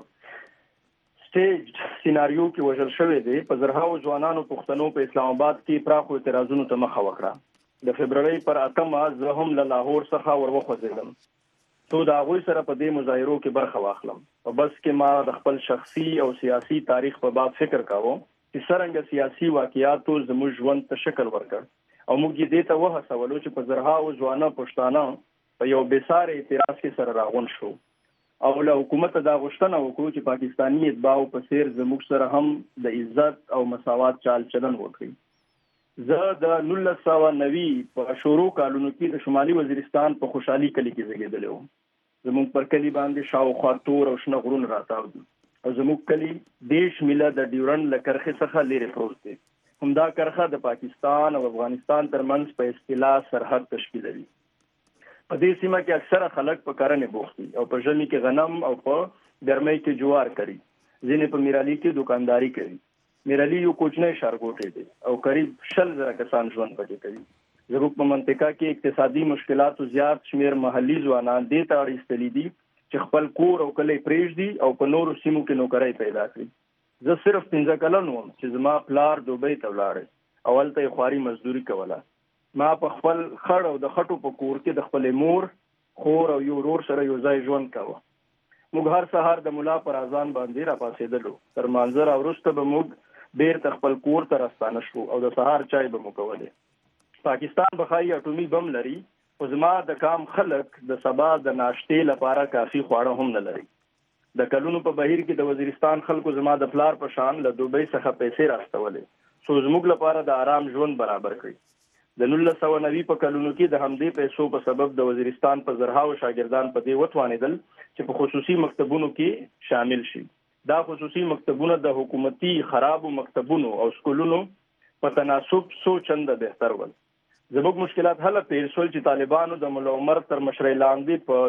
سټیج سیناریو کې وژل شوی دی، په زرهاو ځوانانو پښتنو په اسلام آباد کې پراخو اعتراضونو ته مخه وکړه. د فبرवरी پر 8 زه هم له لاهور څخه وروخوځېدم څو د هغوی سره په دې مظاهرو کې برخه واخلم. په بس کې ما د خپل شخصي او سیاسي تاریخ په باب فکر کاوه چې څرنګه سیاسي واقعیاتو زموږ ژوند ته شکل ورکړ او موږ یې دې ته وهڅولو چې په زرهاو ځوانه پښتانه په یو بېساري اعتراض کې سره راغونډ شو او له حکومت دا غوښتنه وکړو چې پاکستاني اتباعو په څیر زموږ سره هم د عزت او مساوات چال چلن وکړي. زه د 1990 په شروع کالونو کې د شمالي وزیرستان په خوشحالي کلي کې زیږېدلی وم. زموږ پر کلي باندې شاوخوا تور او شنه غرونه راتاو دي او زموږ کلي 10 میله د ډیورنډ له کرښې څخه لرې پروت دی. همدا کرښه د پاکستان او افغانستان ترمنځ په اصطلاح سرحد تشکیلوي. په دې سیمه کې اکثره خلک په کرنې بوخت دي او په ژمي کې غنم او په ګرمۍ کې جوار کوي. ځینې په میرالي کې دکانداري کوي. میرالي یو کوچنی ښارګوټی دی او قریب 100,000 کسان ژوند پکې کوي. زموږ په منطقه کې اقتصادي مشکلاتو زیات شمیر محلي ځوانان دې ته اړ دي چې خپل کور او کلی پرېږدي او په نورو سیمو کې نوکرۍ پیدا کړي. زه صرف 15 کلن وم چې زما پلار دوبۍ ته ولاړی او هلته یې خواري مزدوري کوله. ما په خپل خړ او د خټو په کور کې د خپلې مور، خور او یو ورور سره یو ځای ژوند کاوه. موږ هر سهار د ملا پر اذان باندې راپاڅېدلو، تر مانځه راوروسته به موږ بیرته خپل کور ته راستانه شو او د سهار چای به مو کولې. پاکستان بخای اټومي بم لري او زما د کام خلک د سبا د ناشتې لپاره کافي خواړه هم نه لري. د کلونو په بهیر کې د وزیرستان خلکو زما د پلار په شان له دوبۍ څخه پیسې راستولې څو زموږ لپاره د آرام ژوند برابر کړي. د 1990 په کلونو کې د همدې پیسو په سبب د وزیرستان په زرهاو شاګردان په دې وتوانېدل چې په خصوصي مکتبونو کې شامل شي. دا خصوصي مکتبونه د حکومتي خرابو مکتبونو او سکولونو په تناسب څو چنده بهتر ول. زموږ مشکلات هله پیل شول چې طالبانو د مولا عمر تر مشرۍ لاندې په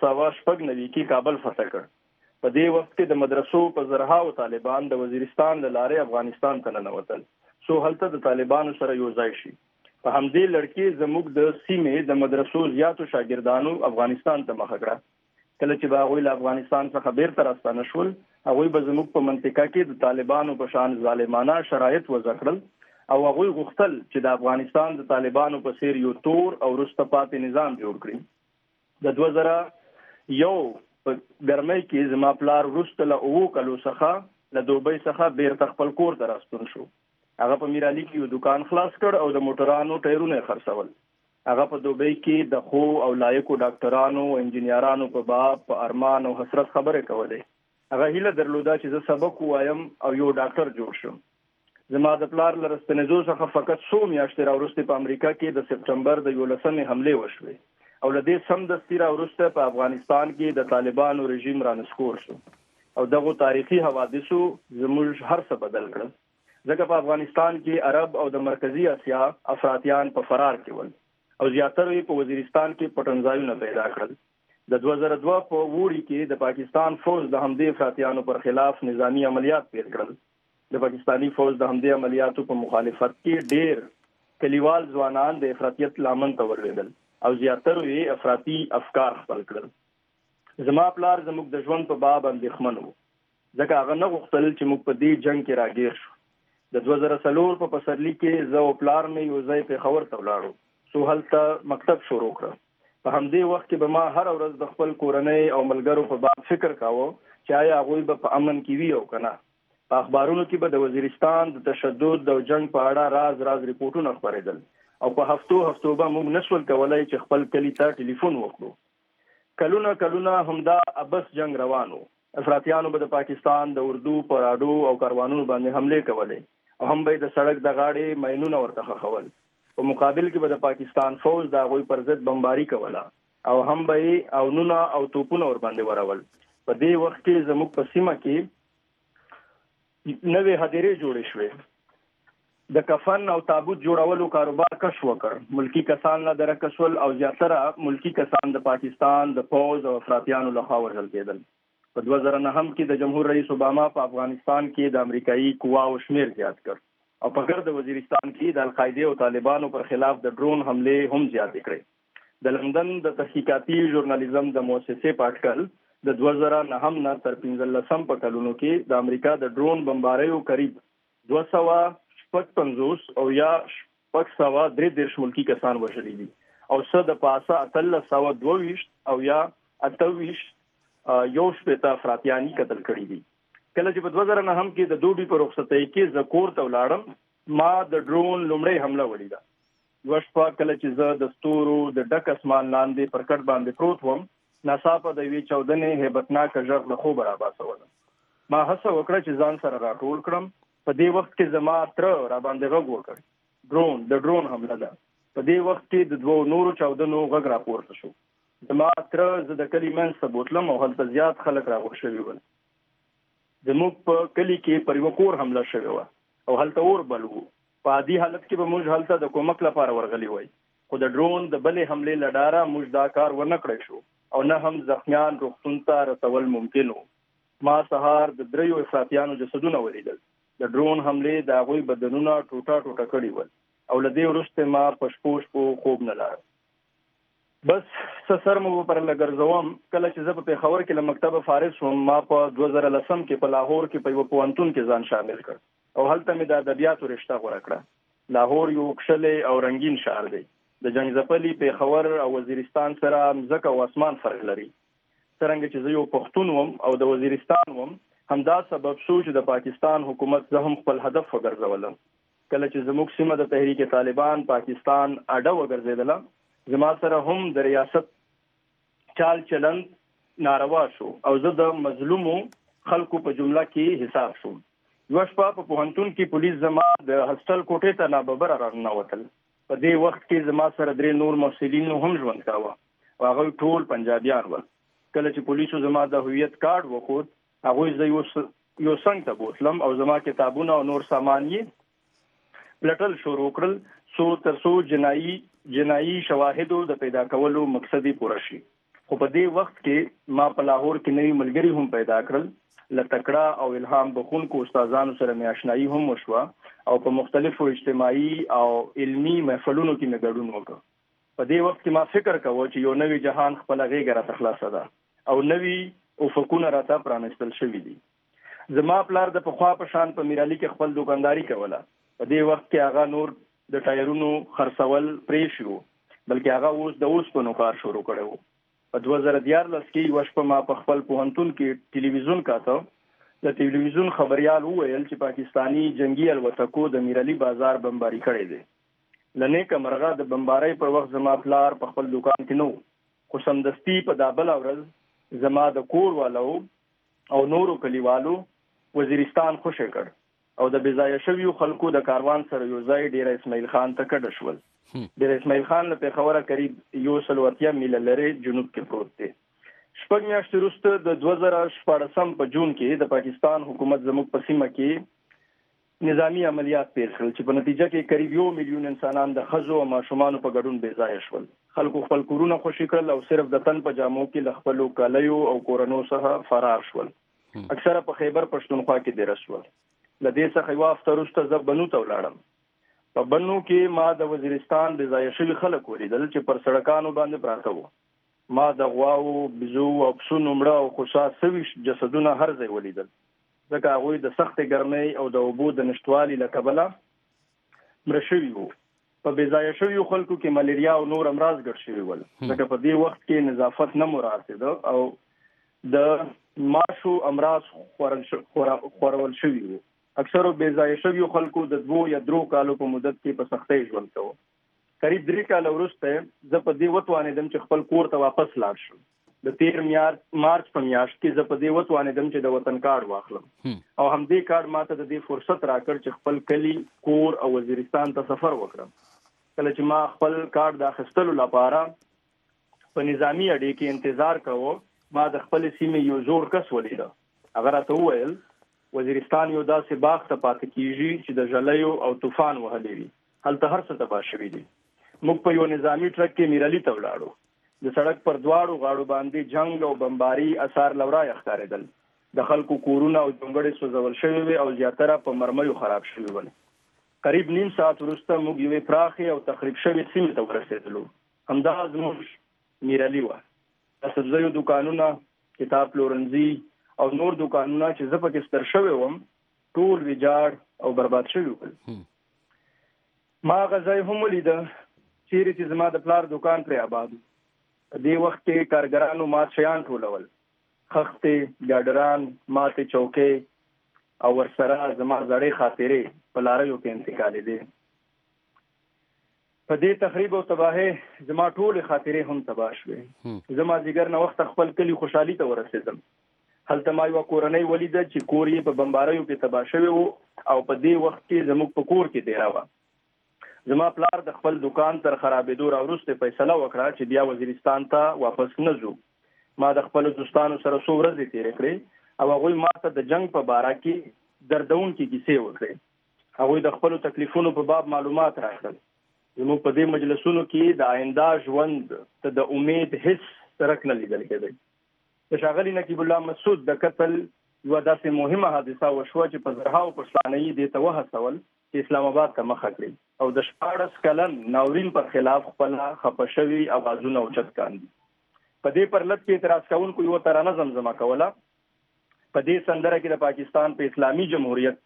1996 کې کابل فتح کړ. په دې وخت کې د مدرسو په زرهاو طالبان د وزیرستان له لارې افغانستان ته ننوتل څو هلته د طالبانو سره یو ځای شي. په همدې لړ زموږ د سیمې د مدرسو زیاتو شاګردانو افغانستان ته مخه کړه. کله چې به هغوی له افغانستان څخه بیرته راستانه شول، هغوی به زموږ په منطقه کې د طالبانو په شان ظالمانه شرایط وضع کړل او هغوی غوښتل چې د افغانستان د طالبانو په څیر یو تور او وروسته پاتې نظام جوړ کړي. د 2001 په ګرمۍ کې زما پلار وروسته له 9 کلو څخه له دوبۍ څخه بیرته خپل کور ته راستون شو. هغه په میرالي کې یو دکان خلاص کړ او د موټرانو ټایرونه خرڅول. هغه په دوبۍ کې د خو او لایقو ډاکټرانو او انجینیرانو په باب په ارمان او حسرت خبرې کولې. هغه هیله درلوده چې زه سبق وایم او یو ډاکټر جوړ شم. زما د پلار له راستنېدو څخه فقط 100 میاشتې راوروسته په امریکا کې د سپټمبر د 11مې حملې وشوې او له دې سمدستي راوروسته په افغانستان کې د طالبانو رژیم رانسکور شو او دغه تاریخي حوادثو زموږ هر څه بدل کړل. ځکه په افغانستان کې عرب او د مرکزی اسیا افراطیان په فرار کې ول او زیاتره یې په وزیرستان کې پټنځایونه پیدا کړل. د 2002 په وړي کې د پاکستان فوج د همدې افراطیانو پر خلاف نظامی عملیات پیل کړل. د پاکستانی فوج د همدې عملیاتو په مخالفت کې ډېر کلیوال ځوانان د افراطیت لامن ته ورلېدل او زیاتره یې افراطي افکار خپل کړل. زما پلار زموږ د ژوند په باب اندېښمن و ځکه هغه نه غوښتل چې موږ په دې جنګ کې راګیر شو. د 2004 په پسرلي کې زه او پلار مې یو ځای پېښور ته ولاړو څو هلته مکتب شروع کړ. په همدې وخت کې به ما هر ورځ د خپل کورنۍ او ملګرو په باب فکر کاوه چې آیا هغوی به په امن کې وي او که نه. په اخبارونو کې به د وزیرستان د تشدد او جنگ په اړه راز ریپورټونه خپرېدل او په هفتو به موږ نشول کولی چې خپل کلي ته ټلیفون وکړو. کلونه همدا ابس جنگ روانو. افراطیانو به د پاکستان د اردو په راډیو او کاروانونو باندې حملې کولې او هم به د سړک د غاړې ماینونه ورته خښول. په مقابل کې به د پاکستان فوج د هغوی پر ضد بمباري کوله او هم به او نونه او توپونه ور باندې ورول. په دې وخت کې زموږ په سیمه کې نوې هدیرې جوړې شوې. د کفن او تابوت جوړولو کاروبار کش وکړ. ملکی کسان لا درکسول او زیاتره ملکی کسان د پاکستان د فوج او افراطیانو لخوا وژل کېدل. په 2009 کې د جمهور رئیس اوباما په افغانستان کې د امریکایي قواو شمیر زیات کړ او په ګرد وزیرستان کې د القاعده او طالبانو پر خلاف د ډرون حمله هم زیاتې کړې. د لندن د تحقیقاتي ژورنالیزم د مؤسسې په اټکل د 2009 نه تر 15 په کلونو کې د امریکا د ډرون بمباریو قریب 255 او یا 633 ملکی کسان وژلي دي او څه د پاسه 322 او یا 28 یو شپېته افراطیاني قتل کړي دي. کله چې په 2009 کې د دوبي په رخصتۍ کې زه کور ته ولاړم ما د ډرون لومړی حمله ولیده. یوه شپه کله چې زه د ستورو د ډک اسمان لاندې پر کټ باندې پروت وم ناڅاپه د یوې چاودنې هیبتناکه غږ له خوبه راباسولم. ما هڅه وکړه چې ځان سره راټول کړم. په دې وخت کې زما تره راباندې غږ وکړ د ډرون حمله ده. په دې وخت کې د دوو نورو چاودنو غږ راپورته شو. زما تره زه د کلي منځ ته بوتلم او هلته زیات خلک راغونډ شوي ول. زموږ په کلي کې پر یوه کور حمله شوې وه او هلته اور بل و. په عادي حالت کې به موږ هلته د کومک لپاره ورغلي وای خو د ډرون د بلې حملې له ډاره موږ دا کار ونه کړی شو او نه هم زخمیان روغتون ته رسول ممکن و. ما سهار د 3 افراطیانو جسدونه ولیدل. د ډرون حملې د هغوی بدنونه ټوټه کړي ول او له دې وروسته ما په شپو خوب نه لاړ. بس سر مو پر لګرځوم. کله چې زه په پېښور کې له مکتبه فارغ شوم ما په 2010 کې په لاهور کې په یو پوهنتون کې ځان شامل کړ او هلته مې د ادبیاتو رشته غوره کړه. لاهور یو ښکلی او رنګین ښار دی. د جنګ ځپلي پېښور او وزیرستان سره مځکه او اسمان فرق لري. څرنګه چې زه یو پښتون وم او د وزیرستان وم همدا سبب شو چې د پاکستان حکومت زه هم خپل هدف وګرځولم. کله چې زموږ سیمه د تحریک طالبان پاکستان اډه وګرځېدله زما سره هم د ریاست چال چلند ناروا شو او زه د مظلومو خلکو په جمله کې حساب شوم. یوه شپه په پوهنتون کې پولیس زما د هسټل کوټې ته ناببره راننوتل. په دې وخت کې زما سره 3 نور محصلین هم ژوند کاوه او هغوی ټول پنجابیان ول. کله چې پولیسو زما د هویت کارت وښود هغوی زه یو څنګ ته بوتلم او زما کتابونه او نور سامان یې پلټل شروع کړل تر څو جنایي شواهدو د پیدا کولو مقصدی پوره شي. خو په دې وخت کې ما په لاهور کې نوي ملګري هم پیدا کړل. له تکړه او الهام بخښونکو استادانو سره مې آشنایي هم وشوه او په مختلفو اجتماعي او علمي محفلونو کې مې ګډون وکړ. په دې وخت کې ما فکر کاوه چې یو نوی جهان خپله غېږه راته خلاصه ده او نوي افقونه راته پرانستل شوي دي. زما پلار د پخوا په شان په میرالي کې خپل دوکانداري کوله. په دې وخت کې هغه نور د ټایرونو خرڅول پرې شو بلکې هغه اوس د اوسپنو کار شروع کړی و. په 2014 کې یوه شپه ما په خپل پوهنتون کې ټلویزیون کاته. د ټلویزیون خبریال وویل چې پاکستاني جنگي الوتکو د میرالي بازار بمباري کړی دی. له نیکه مرغه د بمبارۍ پر وخت زما پلار په خپل دوکان کې نه و خو سمدستي په دا بله ورځ زما د کور والو او نورو کلیوالو وزیرستان خوشی کړ او د بېځایه شویو خلکو د کاروان سره یو ځای ډېره اسماعیل خان ته کډه شول. ډېره اسماعیل خان له پېښوره قریب 180 میله لرې جنوب کې پروت دی. 6 میاشتې وروسته د 2014 په جون کې د پاکستان حکومت زموږ په سیمه کې نظامی عملیات پیل کړل چې په نتیجه کې قریب 1 میلیون انسانان د ښځو او ماشومانو په ګډون بېځایه شول. خلکو خپل کورونه خوشي کړل او صرف د تن په جامو کې له خپلو کالیو او کورنو څخه فرار شول. اکثره په خیبر پښتونخوا کې دېره شول. له دې څخه یوه هفته وروسته زه بنو ته ولاړم. په بنو کې ما د وزیرستان د ځای شوي خلک ولیدل چې پر سړکانو باندې پراته وو. ما د غواو، بزو او پسونو مړه او خوشا سوي جسدونه هر ځای ولیدل، ځکه هغوی د سختې ګرمۍ او د اوبو د نشتوالي له کبله مړه شوي وو. په بې ځایه شویو خلکو کې ملیریا او نور امراض ګډ شوي ول، ځکه په دې وخت کې نظافت نه مراسده او د ماشو امراض خورول شوي وو. اکثرو بې ځایه شویو خلکو د 2 یا 3 کالو په مدت کې په سختۍ ژوند کوو. قریب 3 کاله وروسته زه په دې وتوانېدم چې خپل کور ته واپس لاړ شم. د 13 مارچ په میاشت کې زه په دې وتوانېدم چې د وطن کارت واخلم او همدې کارت ماته د دې فرصت راکړ چې خپل کلی، کور او وزیرستان ته سفر وکړم. کله چې ما خپل کارت د اخیستلو لپاره په نظامی اډې کې انتظار کوو، ما د خپل سیمې یو زوړ کس ولیده. هغه راته وویل وزیرستان یو داسې باغ ته پاتې کیږي چې د ژلیو او طوفان وهلی وي، هلته هر څه تباه شوي دي. موږ په یو نظامی ټرک کې میرالي ته ولاړو. د سړک پر دواړو غاړو باندې جنگ او بمباري اثار لورای ښکارېدل. د خلکو کورونه او جونګړې سوځول شوي وي او زیاتره په مرمیو خراب شوي ول. قریب نیم ساعت وروسته موږ یوې پراخې او تخریب شوې سیمې ته ورسېدلو. همدا زموږ میرالي وه. د سبزیو دوکانونه، کتاب پلورنځي او نور دوکانونه چې زه پکې ستر شوی وم ټول ویجاړ او برباد شوي ول. ما هغه ځای هم ولیده چیرې چې زما د پلار دکان پرې آباد و. په دې وخت کې کارګرانو مات شیان ټولول، خښتې، ګاډران، ماتې چوکۍ او ورسره زما زړې خاطرې په لاریو کې انتقالېدې. په دې تخریب او تباهۍ زما ټولې خاطرې هم تباه شوې. زه مازدیګر نه وخته خپل کلي خوشحالي ته ورسېدم. هلته ما یوه کورنۍ ولیده چې کور یې په بمباریو کې تباه شوی و او په دې وخت کې زموږ په کور کې دیره وه. زما پلار د خپل دکان تر خرابېدو راوروسته فیصله وکړه چې بیا وزیرستان ته واپس نه ځو. ما د خپلو دوستانو سره څو ورځې تېرې کړې او هغوی ما ته د جنگ په باره کې دردونکې کیسې وکړې. هغوی د خپلو تکلیفونو په باب معلومات راکړل. زموږ په دې مجلسونو کې د آینده ژوند ته د امید هیڅ څرک نه لیدل کېدی. د ښاغلي نقیب الله مسعود د قتل یوه داسې مهمه حادثه وشوه چې په زرهاو پښتانه یې دې ته وهڅول چې اسلام آباد ته مخه کړي او د 14 کلن ناورین پر خلاف خپل خفه شوي اوازونه اوچت کاندي. په دې پرلط کې اعتراض کوونکو یوه ترانه زمزمه کوله. په دې سندره کې د پاکستان په اسلامي جمهوریت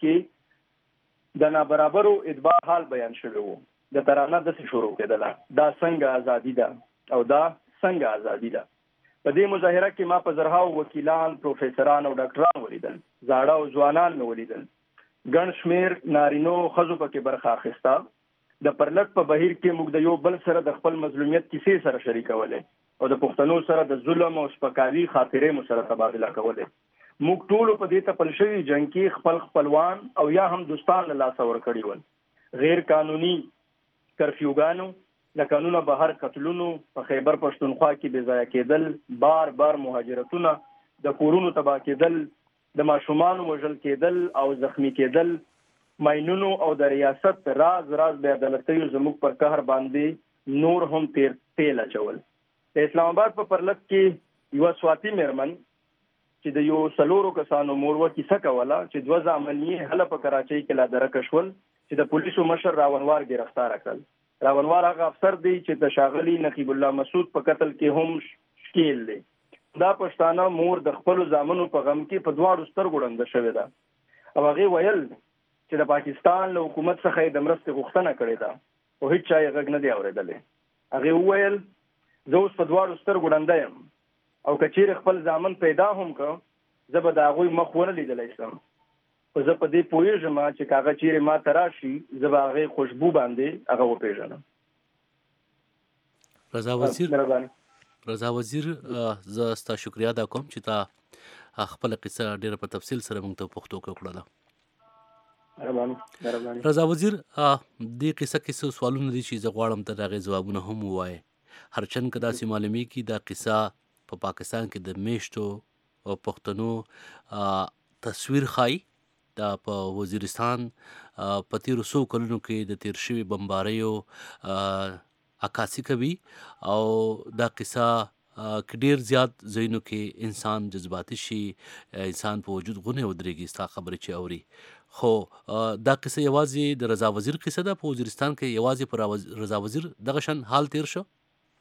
کې د نابرابرو اتباع حال بیان شوی و. د ترانه داسې شروع کېدله: دا څنګه ازادي ده او دا څنګه ازادي ده. په دې مظاهره کې ما په زرهاو وکیلان، پروفیسران او ډاکټران ولیدل. زاړه او ځوانان مې ولیدل. ګڼ شمېر نارینو ښځو پکې برخه اخیسته. د پرلط په بهیر کې موږ د یو بل سره د خپل مظلومیت کیسې سره شریکولې او د پښتنو سره د ظلم او سپکاوي خاطرې مو سره تبادله کولې. موږ ټولو په دې تپل شوي جنګ کې خپل خپلوان او یا هم دوستان له لاسه ورکړي ول. غیر قانوني کرفیوګانو، له قانونه بهر قتلونو، په خیبر پښتونخوا کې بې ځایه کېدل، بار بار مهاجرتونه، د کورونو تباه کېدل، د ماشومانو وژل کېدل او زخمی کېدل، ماینونو او د ریاست راز بې عدالتیو زموږ پر قهر باندې نور هم تیل اچول. د اسلام آباد په پرلط کې یوه سواتي مېرمن چې د یو 4 کسانو مور وه کیسه کوله چې 2 زامن یې هله په کراچۍ کې لا درکه شول چې د پولیسو مشر راونوار ګرفتاره کړل. راونوار هغه افسر دی چې د ښاغلي نقیب الله مسعود په قتل کې هم شکیل دی. دا پښتانه مور د خپلو زامنو په غم کې په 2 سترګو ړنده شوې ده او هغې ویل چې د پاکستان له حکومت څخه یې د مرستې غوښتنه کړې ده او هیڅ چا یې غږ نه دی اورېدلی. هغې وویل زه اوس په 2 سترګو ړنده یم او که چیرې خپل زامن پیدا هم کړم زه به د هغوی مخ ونه لیدلی شم. خو زه په دې پوهېږم چې که هغه چیرې ما ته راشي زه به هغې خوشبو باندې هغه وپېژنم. رضا وزیر زه ستا شکریا ادا کوم چې تا خپله قصه ډېره په تفصیل سره موږ ته پښتو کې وکړله. رضا وزیر دې قصه کې څه سوالونه دي چې زه غواړم ته د هغې ځوابونه هم ووایې. هرچند که داسې معلومیږي دا قصه په پاکستان کې د میشتو پښتنو تصویر ښایي. دا په وزیرستان په تیرو 100 کلونو کې د تیر شوي بمباریو عکاسي کوي او دا قصه که ډیر زیات ځایونو کې انسان جذباتي شي، انسان په وجود غونې ودرېږي ستا خبرې چې اوري. خو دا قصه یوازې د رضا وزیر قصه ده. په وزیرستان کې یوازې پر رضا وزیر دغه شان حال تیر شو.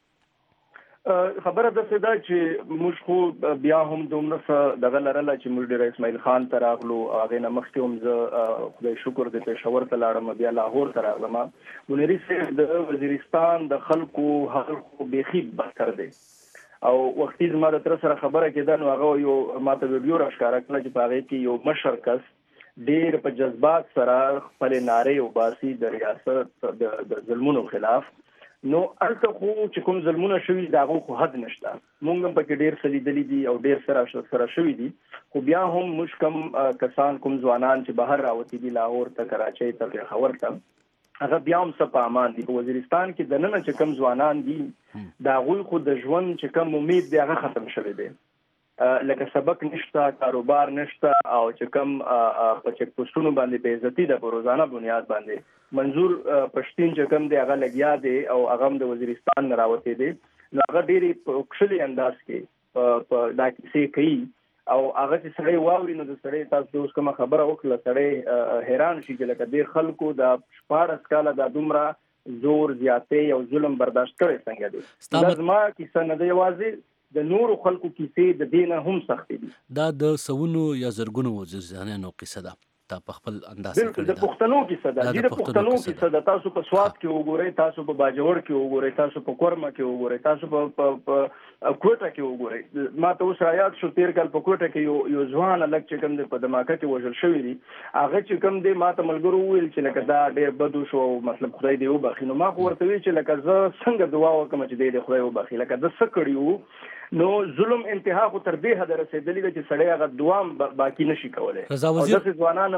خبره ده چې موږ خو بیا هم دومره دغه لرله چې موږ ډېر اسماعیل خان ته راغلو، هغې نه مخکې هم زه خدای شکر د پېښور ته لاړم، بیا لاهور ته راغلم. منیري صاحب د وزیرستان د خلکو حال خو بیخي بدتر دی او وختي زما د تره سره خبره کېده نو هغه یو ماته ویډیو راښکاره کړه چې په هغې کې یو مشر کس ډېر په جذبات سره خپلې نارې وباسي د ریاست د ظلمونو خلاف. نو هلته خو چې کوم ظلمونه شوي د هغو خو حد نشته، مونږ هم پکې ډېر څه لیدلي دي او ډېر سره شوي دي، خو بیا هم موږ کوم کسان کوم ځوانان چې بهر راوتي دي لاهور ته، کراچۍ ته، پېښور ته، هغه بیا هم څه په امان دي. په وزیرستان کې دننه چې کوم ځوانان دي د هغوی خو د ژوند چې کوم امید دی هغه ختم شوی دی، لکه سبق نشته، کاروبار نشته او چې کوم په چک پوسټونو باندې بې عزتي ده په روزانه بنیاد باندې. منظور پښتین چې کوم دی هغه لګیا دی او هغه هم د وزیرستان نه راوتی دی، نو هغه ډېرې په کښلي انداز کې په دا کیسې کوي او هغه چې سړی واوري نو د سړی تاسو د اوس کومه خبره وکړله سړی حیران شي چې لکه دې خلکو د 14 کاله دا دومره زور زیاتې او ظلم برداشت کړی څنګه دی. دا زما کیسه نه دی، یوازې د نورو خلکو کیسې د دې نه هم سختې دي. دا د سوونو یا زرګونو وزیرستانیانو قصه ده. تا په خپل انداز بالکل د پښتنو کیسه ده، د پښتنو کیسه ده. تاسو په سوات کې وګورئ، تاسو په باجوړ کې وګورئ، تاسو په کورمه کې وګورئ، تاسو په کوټه کې وګورئ. ما ته اوس را یاد شو تیر کال په کوټه کې یو ځوان هلک چې کوم دی په دماکه کې وژل شوی دی، هغه چې کوم دی ما ته ملګرو وویل چې لکه دا ډېر بد وشو، مطلب خدای دې وبخي. نو ما خو ورته ویل چې لکه زه څنګه دعا وکړم چې دې خدای وبخي، لکه زه څه کړي وو. نو ظلم انتها خو تر دې حده رسېدلې ده چې سړی هغه دوام باقي نشي کولی. او داسې ځوانان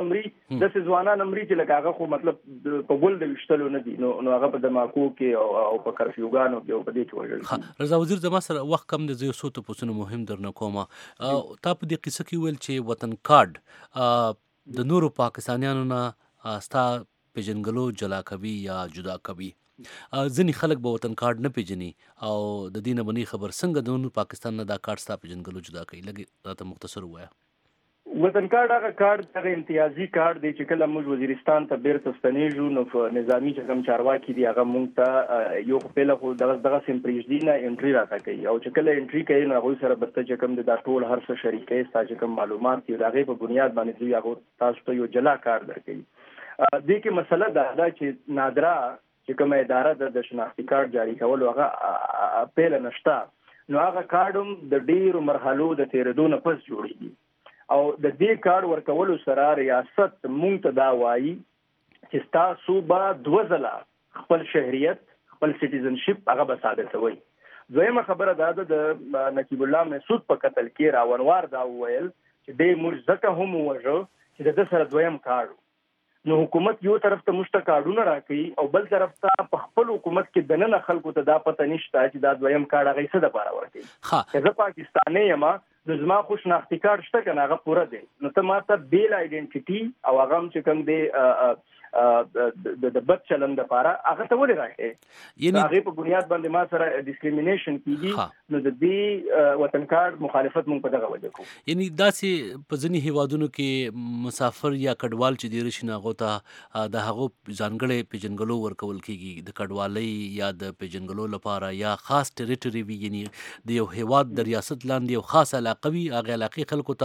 امري چې لکه هغه خو مطلب په ګل د ویشتلو نه دي، نو هغه په دماکو کې او په کرفیوګانو کې او په دې کې وژل. رضا وزیر زما سره وخت کم دی، زه یو څو تپوسونه مهم درنه کوم. تا په دې قصه کې ویل چې وطن کارډ د نورو پاکستانیانو نه ستا پیژنګلو جلا کوي یا جدا کوي. ځینې خلک به وطن کارډ نه پیژني او د دې نه بنې خبر څنګه د نورو پاکستان نه دا کارډ ستا پیژنګلو جدا کوي؟ لږ راته مختصر ووایه. وطن کارډ هغه کارډ هغه امتیازي کارډ دی چې کله موږ وزیرستان ته بیرته ستنېږو نو په نظامي چې کوم چارواکي دي هغه موږ ته یو خپله خو دغسې پرېږدي نه انټري راته کوي، او چې کله انټري کوي نو هغوی سره به ته چې کوم دی دا ټول هر څه شریکوي، ستا چې کوم معلومات دي د هغې په بنیاد باندې دوی هغو تاسو ته یو جلا کارډ درکوي. دې کې مسله دا ده چې نادره چې کومه اداره د شناختي کارډ جاري کولو هغه پیله نشته، نو هغه کارډ هم د ډېرو مرحلو د تېرېدو نه پس جوړېږي او د دې کارډ ورکولو سره ریاست مونږ ته دا وایي چې ستاسو به 2 ځله خپل شهریت خپل سټیزنشپ هغه به ثابتوي. دویمه خبره دا ده د نقیب الله مسعود په قتل کې راونوار دا وویل چې دې موږ ځکه هم ووژه چې د ده سره دویم کارډ، نو حکومت یو طرف ته موږ ته کارډونه راکوي او بل طرف ته په خپل حکومت کې دننه خلکو ته دا پته نشته چې دا دویم کارډ هغې څه دپاره ورکوي. که زه پاکستانی یم نو زما خو شناختي کارډ شته که نه هغه پوره دی، نو ته ما ته بیل آیډنټیټي او هغه هم چې کوم دی د بد چلند لپاره هغه ته ولې راکوي؟ هغې په بنیاد باندې ما سره ډسکریمینیشن کېږي، نو د دې وطن کارډ مخالفت موږ په دغه وجه کوو. یعنی داسې په ځینې هیوادونو کې مسافر یا کډوال چې ډېر شي نو هغو ته د هغو ځانګړی پیژنګلو ورکول کېږي د کډوالۍ یا د پیژنګلو لپاره، یا خاص ټریټوري وي، یعنی د یو هیواد د ریاست لاندې یو خاص علاقه وي، هغې علاقې خلکو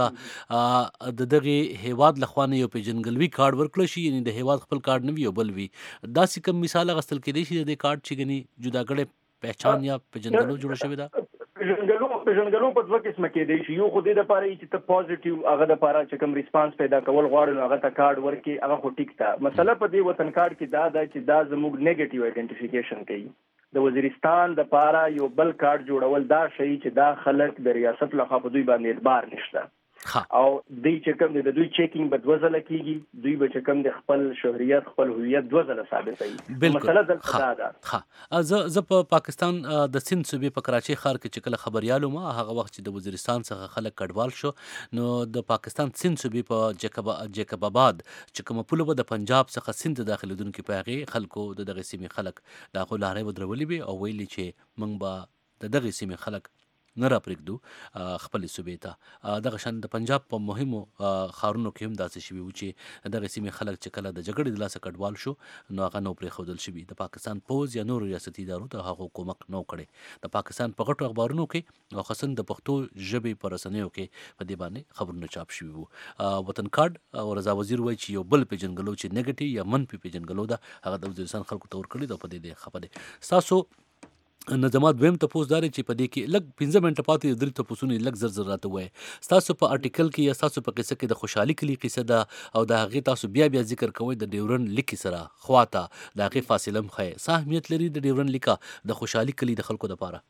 ته د دغې هیواد لخوا نه یو پیژنګلوي کارډ ورکړی شي، یعنی د هیواد خپل کارډ نه وي یو بل وي. داسې کوم مثال اخیستل کېدی شي د دې کارډ چې ګنې جدا کړی پہچان یا پیژنګلو جوړه شوې ده؟ پیژنګلو په 2 قسمه کېدی شي. یو خو دې دپاره چې ته پازیټیو هغه دپاره چې کوم ریسپانس پیدا کول غواړو نو هغه ته کارډ ورکړي، هغه خو ټیک ده. مسله په دې وطن کارډ کې دا ده چې دا زموږ نیګیټیو آیډنټیفیکیشن کوي. د وزیرستان دپاره یو بل کارډ جوړول دا شي چې دا خلک د ریاست لخوا په دوی باندې اعتبار نشته او دوی چې کوم د دوی چیکینګ به 2 ځله کېږي، دوی به چې کوم د خپل شهریت خپل هویت 2 ځله ثابتوي. مسله دلته دا ده. زه په پاکستان د سند صوبې په کراچۍ ښار کې چې کله خبریال وم، هغه وخت چې د وزیرستان څخه خلک کډوال شو نو د پاکستان سند صوبې په جیکب آباد چې کومه پوله به د پنجاب څخه سند داخلېدونکي په هغې خلکو د دغې سیمې خلک د هغو لارۍ ودرولې وې او ویلي چې موږ به د دغې سیمې خلک نه را پرېږدو خپلې صوبې ته. دغه شان د پنجاب په مهمو ښارونو کې هم داسې شوي وو چې دغه سیمې خلک چې کله د جګړې د لاسه کډوال شو نو هغه نو پرېښودل شوي. د پاکستان پوځ یا نورو ریاستي ادارو د هغو کومک نو کړی. د پاکستان په غټو اخبارونو کې او خصوصا د پښتو ژبې په رسنیو کې په دې باندې خبرونه چاپ شوي وو. وطن کارډ او رضا وزیر وایي چې یو بل پیژنګلو چې نیگیټیو یا منفي پیژنګلو ده هغه د وزیرستان خلکو ته ورکړي ده. په دې خبره دی ستاسو نظامات دویم تپوس داري چې په دې کې لږ 15 منټه پاتې درې تپوسونه لږ زر راته وایي. ستاسو په آرټیکل کې یا ستاسو په قصه کې د خوشحالي کلی قصه ده او د هغې تاسو بیا ذکر کوئ د ډیورنډ لیک سره خواته د هغې فاصله هم ښیي. څه اهمیت لري د ډیورنډ لیکه د خوشحالي کلی د خلکو دپاره؟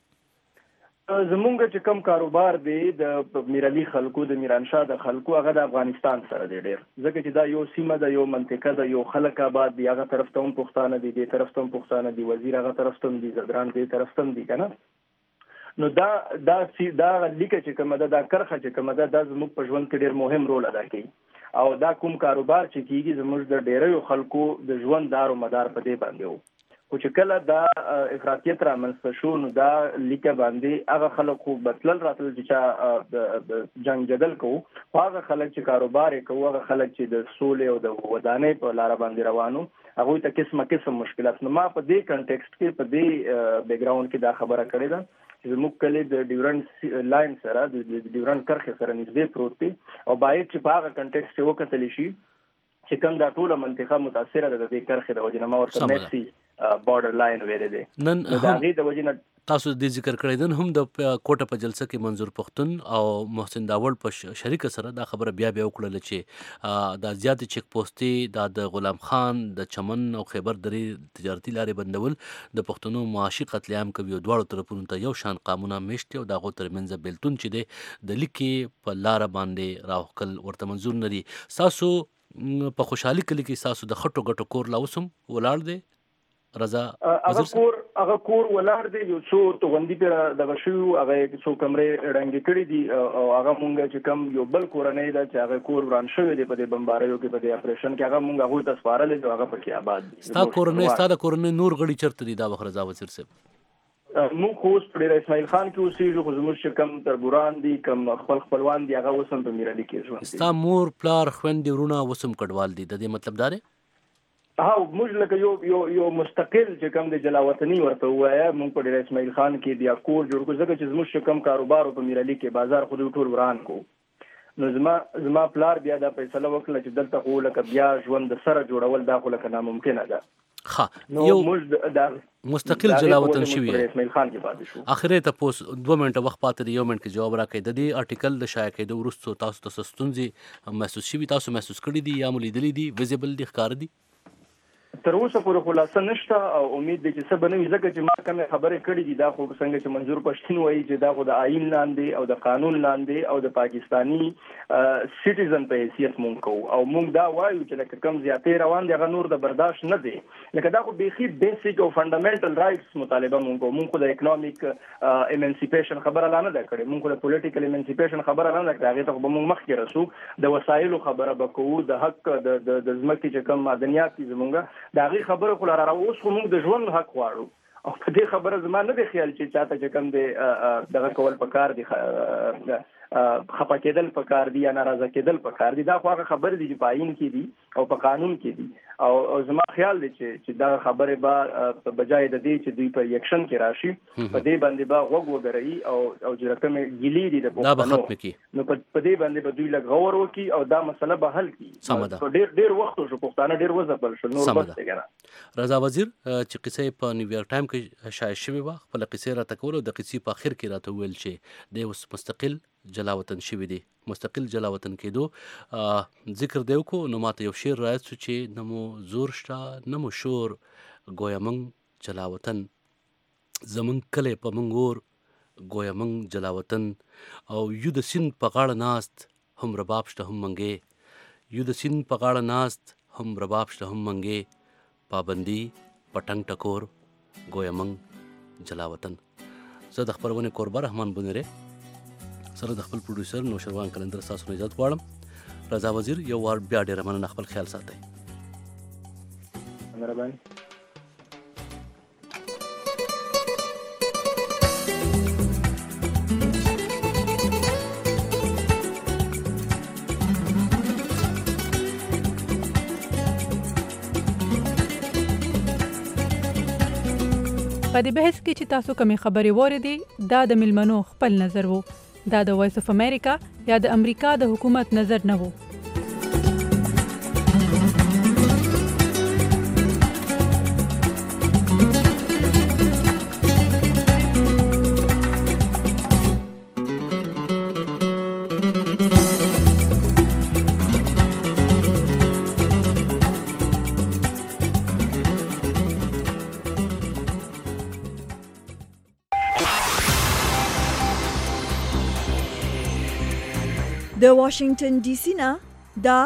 زمونږ چې کم کاروبار دی د میرعلي خلکو د میرانشاه د خلکو هغه د افغانستان سره دی ډېر، ځکه چې دا یو سیمه ده، یو منطقه ده، یو خلک آباد دی. هغه طرف ته هم پښتانه دي، دې طرف ته هم پښتانه دي، وزیر هغه طرف ته هم دي، زدران دې طرف ته هم دي که نه. نو دا لیکه چې کومه ده، دا کرښه چې کومه ده، دا زموږ په ژوند کې ډېر مهم رول ادا کوي. او دا کوم کاروبار چې کېږي زموږ د ډېریو خلکو د ژوند دار و مدار په دې باندې و. خو چې کله دا افراطیت رامنځته شو نو دا لیکه باندې هغه خلک خو بتلل راتلل چې چا جنګ جدل کوو، خو هغه خلک چې کاروبار یې کوو، هغه خلک چې د سولې او د ودانۍ په لاره باندې روانو، هغوی ته قسم مشکلات. نو ما په دې کنټیکسټ کې په دې بیک ګراوند کې دا خبره کړې ده چې زموږ کلی د ډیورنډ لاین سره د ډیورنډ کرښې سره نږدې پروت دی او باید چې په هغه کنټیکسټ کې وکتلی شي چې کوم دا ټوله منطقه متاثره ده د دې کرښې د وجې نه. ما ورته میکسي بارډر لاین ویلې دی. نن د هغې د وجې نه تاسو د ذکر کړی دن هم د کوټه په جلسه کې منظور پښتون او محسن داوړ په شریک سره دا خبره بیا وکړله چې دا زیاتې چیک پوسټې دا د غلام خان د چمن او خیبر درې تجارتي لارې بندول د پښتنو معاشي قتل عام کوي او دواړو طرفونو ته یو شان قانونه میشتي او د هغو ترمنځ بیلتون چې دی د لیکې په لاره باندې راوښکل ورته منظور نه دي. ستاسو په خوشحالي کلي کې ستاسو د خټو ګټو کور لا اوس هم ولاړ دی؟ رضا هغه کور ولاړ دی، یو څو توغندي پرې دغه شوي، هغه څو کمرې ړنګې کړي دي او هغه مونږ چې کوم یو بل کورنۍ ده چې هغه کور وران شوی دی په دې بمباریو کې، په دې اپریشن کې، هغه مونږ هغوی ته سپارلی دی او هغه پکې آباد دي. ستا د کورنۍ نور غړي چېرته دي دا وخت رضا وزیر صاحب؟ مونږ خو اوس په ډېر اسماعیل خان کې اوسېږو، خو زموږ چې کوم تربوران دي، کوم خپلوان دي، هغه اوس هم په میرعلي کې ژوند کوي. ستا مور پلار خویندې وروڼه اوس هم کډوال دي، د دې مطلب دا دی؟ موږ لکه یو مستقل چې کوم د جلاوطني ورته ووایه، موږ په ډېر اسماعیل خان کې بیا کور جوړ کړو، ځکه چې زموږ چې کوم کاروبار په میرعلي کې بازار خو ټول وران کو. نو زما پلار بیا دا فیصله وکړه چې دلته خو لکه بیا ژوند د سره جوړول دا خو لکه ناممکنه ده. یو مستقل جلاوطن شوی اخري تاسو 2 منټه وخت پاتې دی، 1 منټ کې جواب راکړئ. د دې آرټیکل د شایع کېدو وروسته تاسو ته ستونزې محسوس شوي، تاسو محسوس کړي دي یا مو لیدلي دي، ویزیبل دي، ښکاره دي؟ تر اوسه پورې خلاصه نشته او امید دی چې څه به نه وي، ځکه چې ما کومې خبرې کړې دي دا خو څنګه چې منظور پښتون وایي چې دا خو د آئین لاندې او د قانون لاندې او د پاکستاني سټیزن په حیثیت مونږ کوو او مونږ دا وایو چې لکه کوم زیاتې روان دي هغه نور د برداشت نه دی، لکه دا خو بیخي بیسیک او فنډامنټل رایټس مطالبه مونږ کوو. مونږ خو د اکنامیک ایمنسیپیشن خبره لا نه ده کړې، مونږ خو د پولیټیکل ایمنسیپیشن خبره نه ده کړې، هغې ته خو به مونږ مخکې رسو، د وسایلو خبره به کوو، د حق د ځمکې چې کوم معدنیات دي زمونږ د هغې خبره خو لاره اوس خو موږ د ژوند حق غواړو او په دې خبره زما نه دی خیال چې چاته چې کوم دی دغه کول پکار دي، خفه کېدل پکار دي یا ناراضه کېدل پکار دي، دا خو هغه خبرې دي چې په آئین کې دي او په قانون کې دي او زما خیال دی چې دا خبرې به په بجای د دې چې دوی په یکشن کې راشي په دې باندې به غوږ وګرئ او چې رقمې ګیلې دي د پښتنو نو په دې باندې به دوی لږ غور وکړي او دا مسله به حل کړي. ډېر وخت شو پښتانه ډېر وځپل شول، نور بس دی که نه. رضا وزیر چې قصه په نیویارک ټایم کې شایع شوې وه، خپله قصې راته کول او د قصې په اخر کې راته وویل چې دی اوس مستقل جلاوطن شوي دي. مستقل جلاوطن کېدو ذکر دی وکړو، نو ماته یو شعر رایاد شو چې نه مو زور شته نه مو شور، ګویا موږ جلاوطن، زموږ کلی په موږ اور، ګویا موږ جلاوطن، او یو د سیند په غاړه ناست هم رباب شته هم منګې، یو د سیند په غاړه ناست هم رباب شته هم منګې، پابندي پټنګ ټکور، ګویا موږ جلاوطن. زه د خپرونې کوربه رحمان بنیری سره د خپل پروډوسر نوشروان کلندر ستاسو نه اجازت غواړم. رضا وزیر یو وار بیا ډېره مننه، خپل خیال ساتئ. مهرباني. په دې بحث کې چې تاسو کومې خبرې واورېدې دا د ملمنو خپل نظر وو. دا د وایس اف امریکا یا د امریکا د حکومت نظر نه وو. د واشنگټن ډي سي نه دا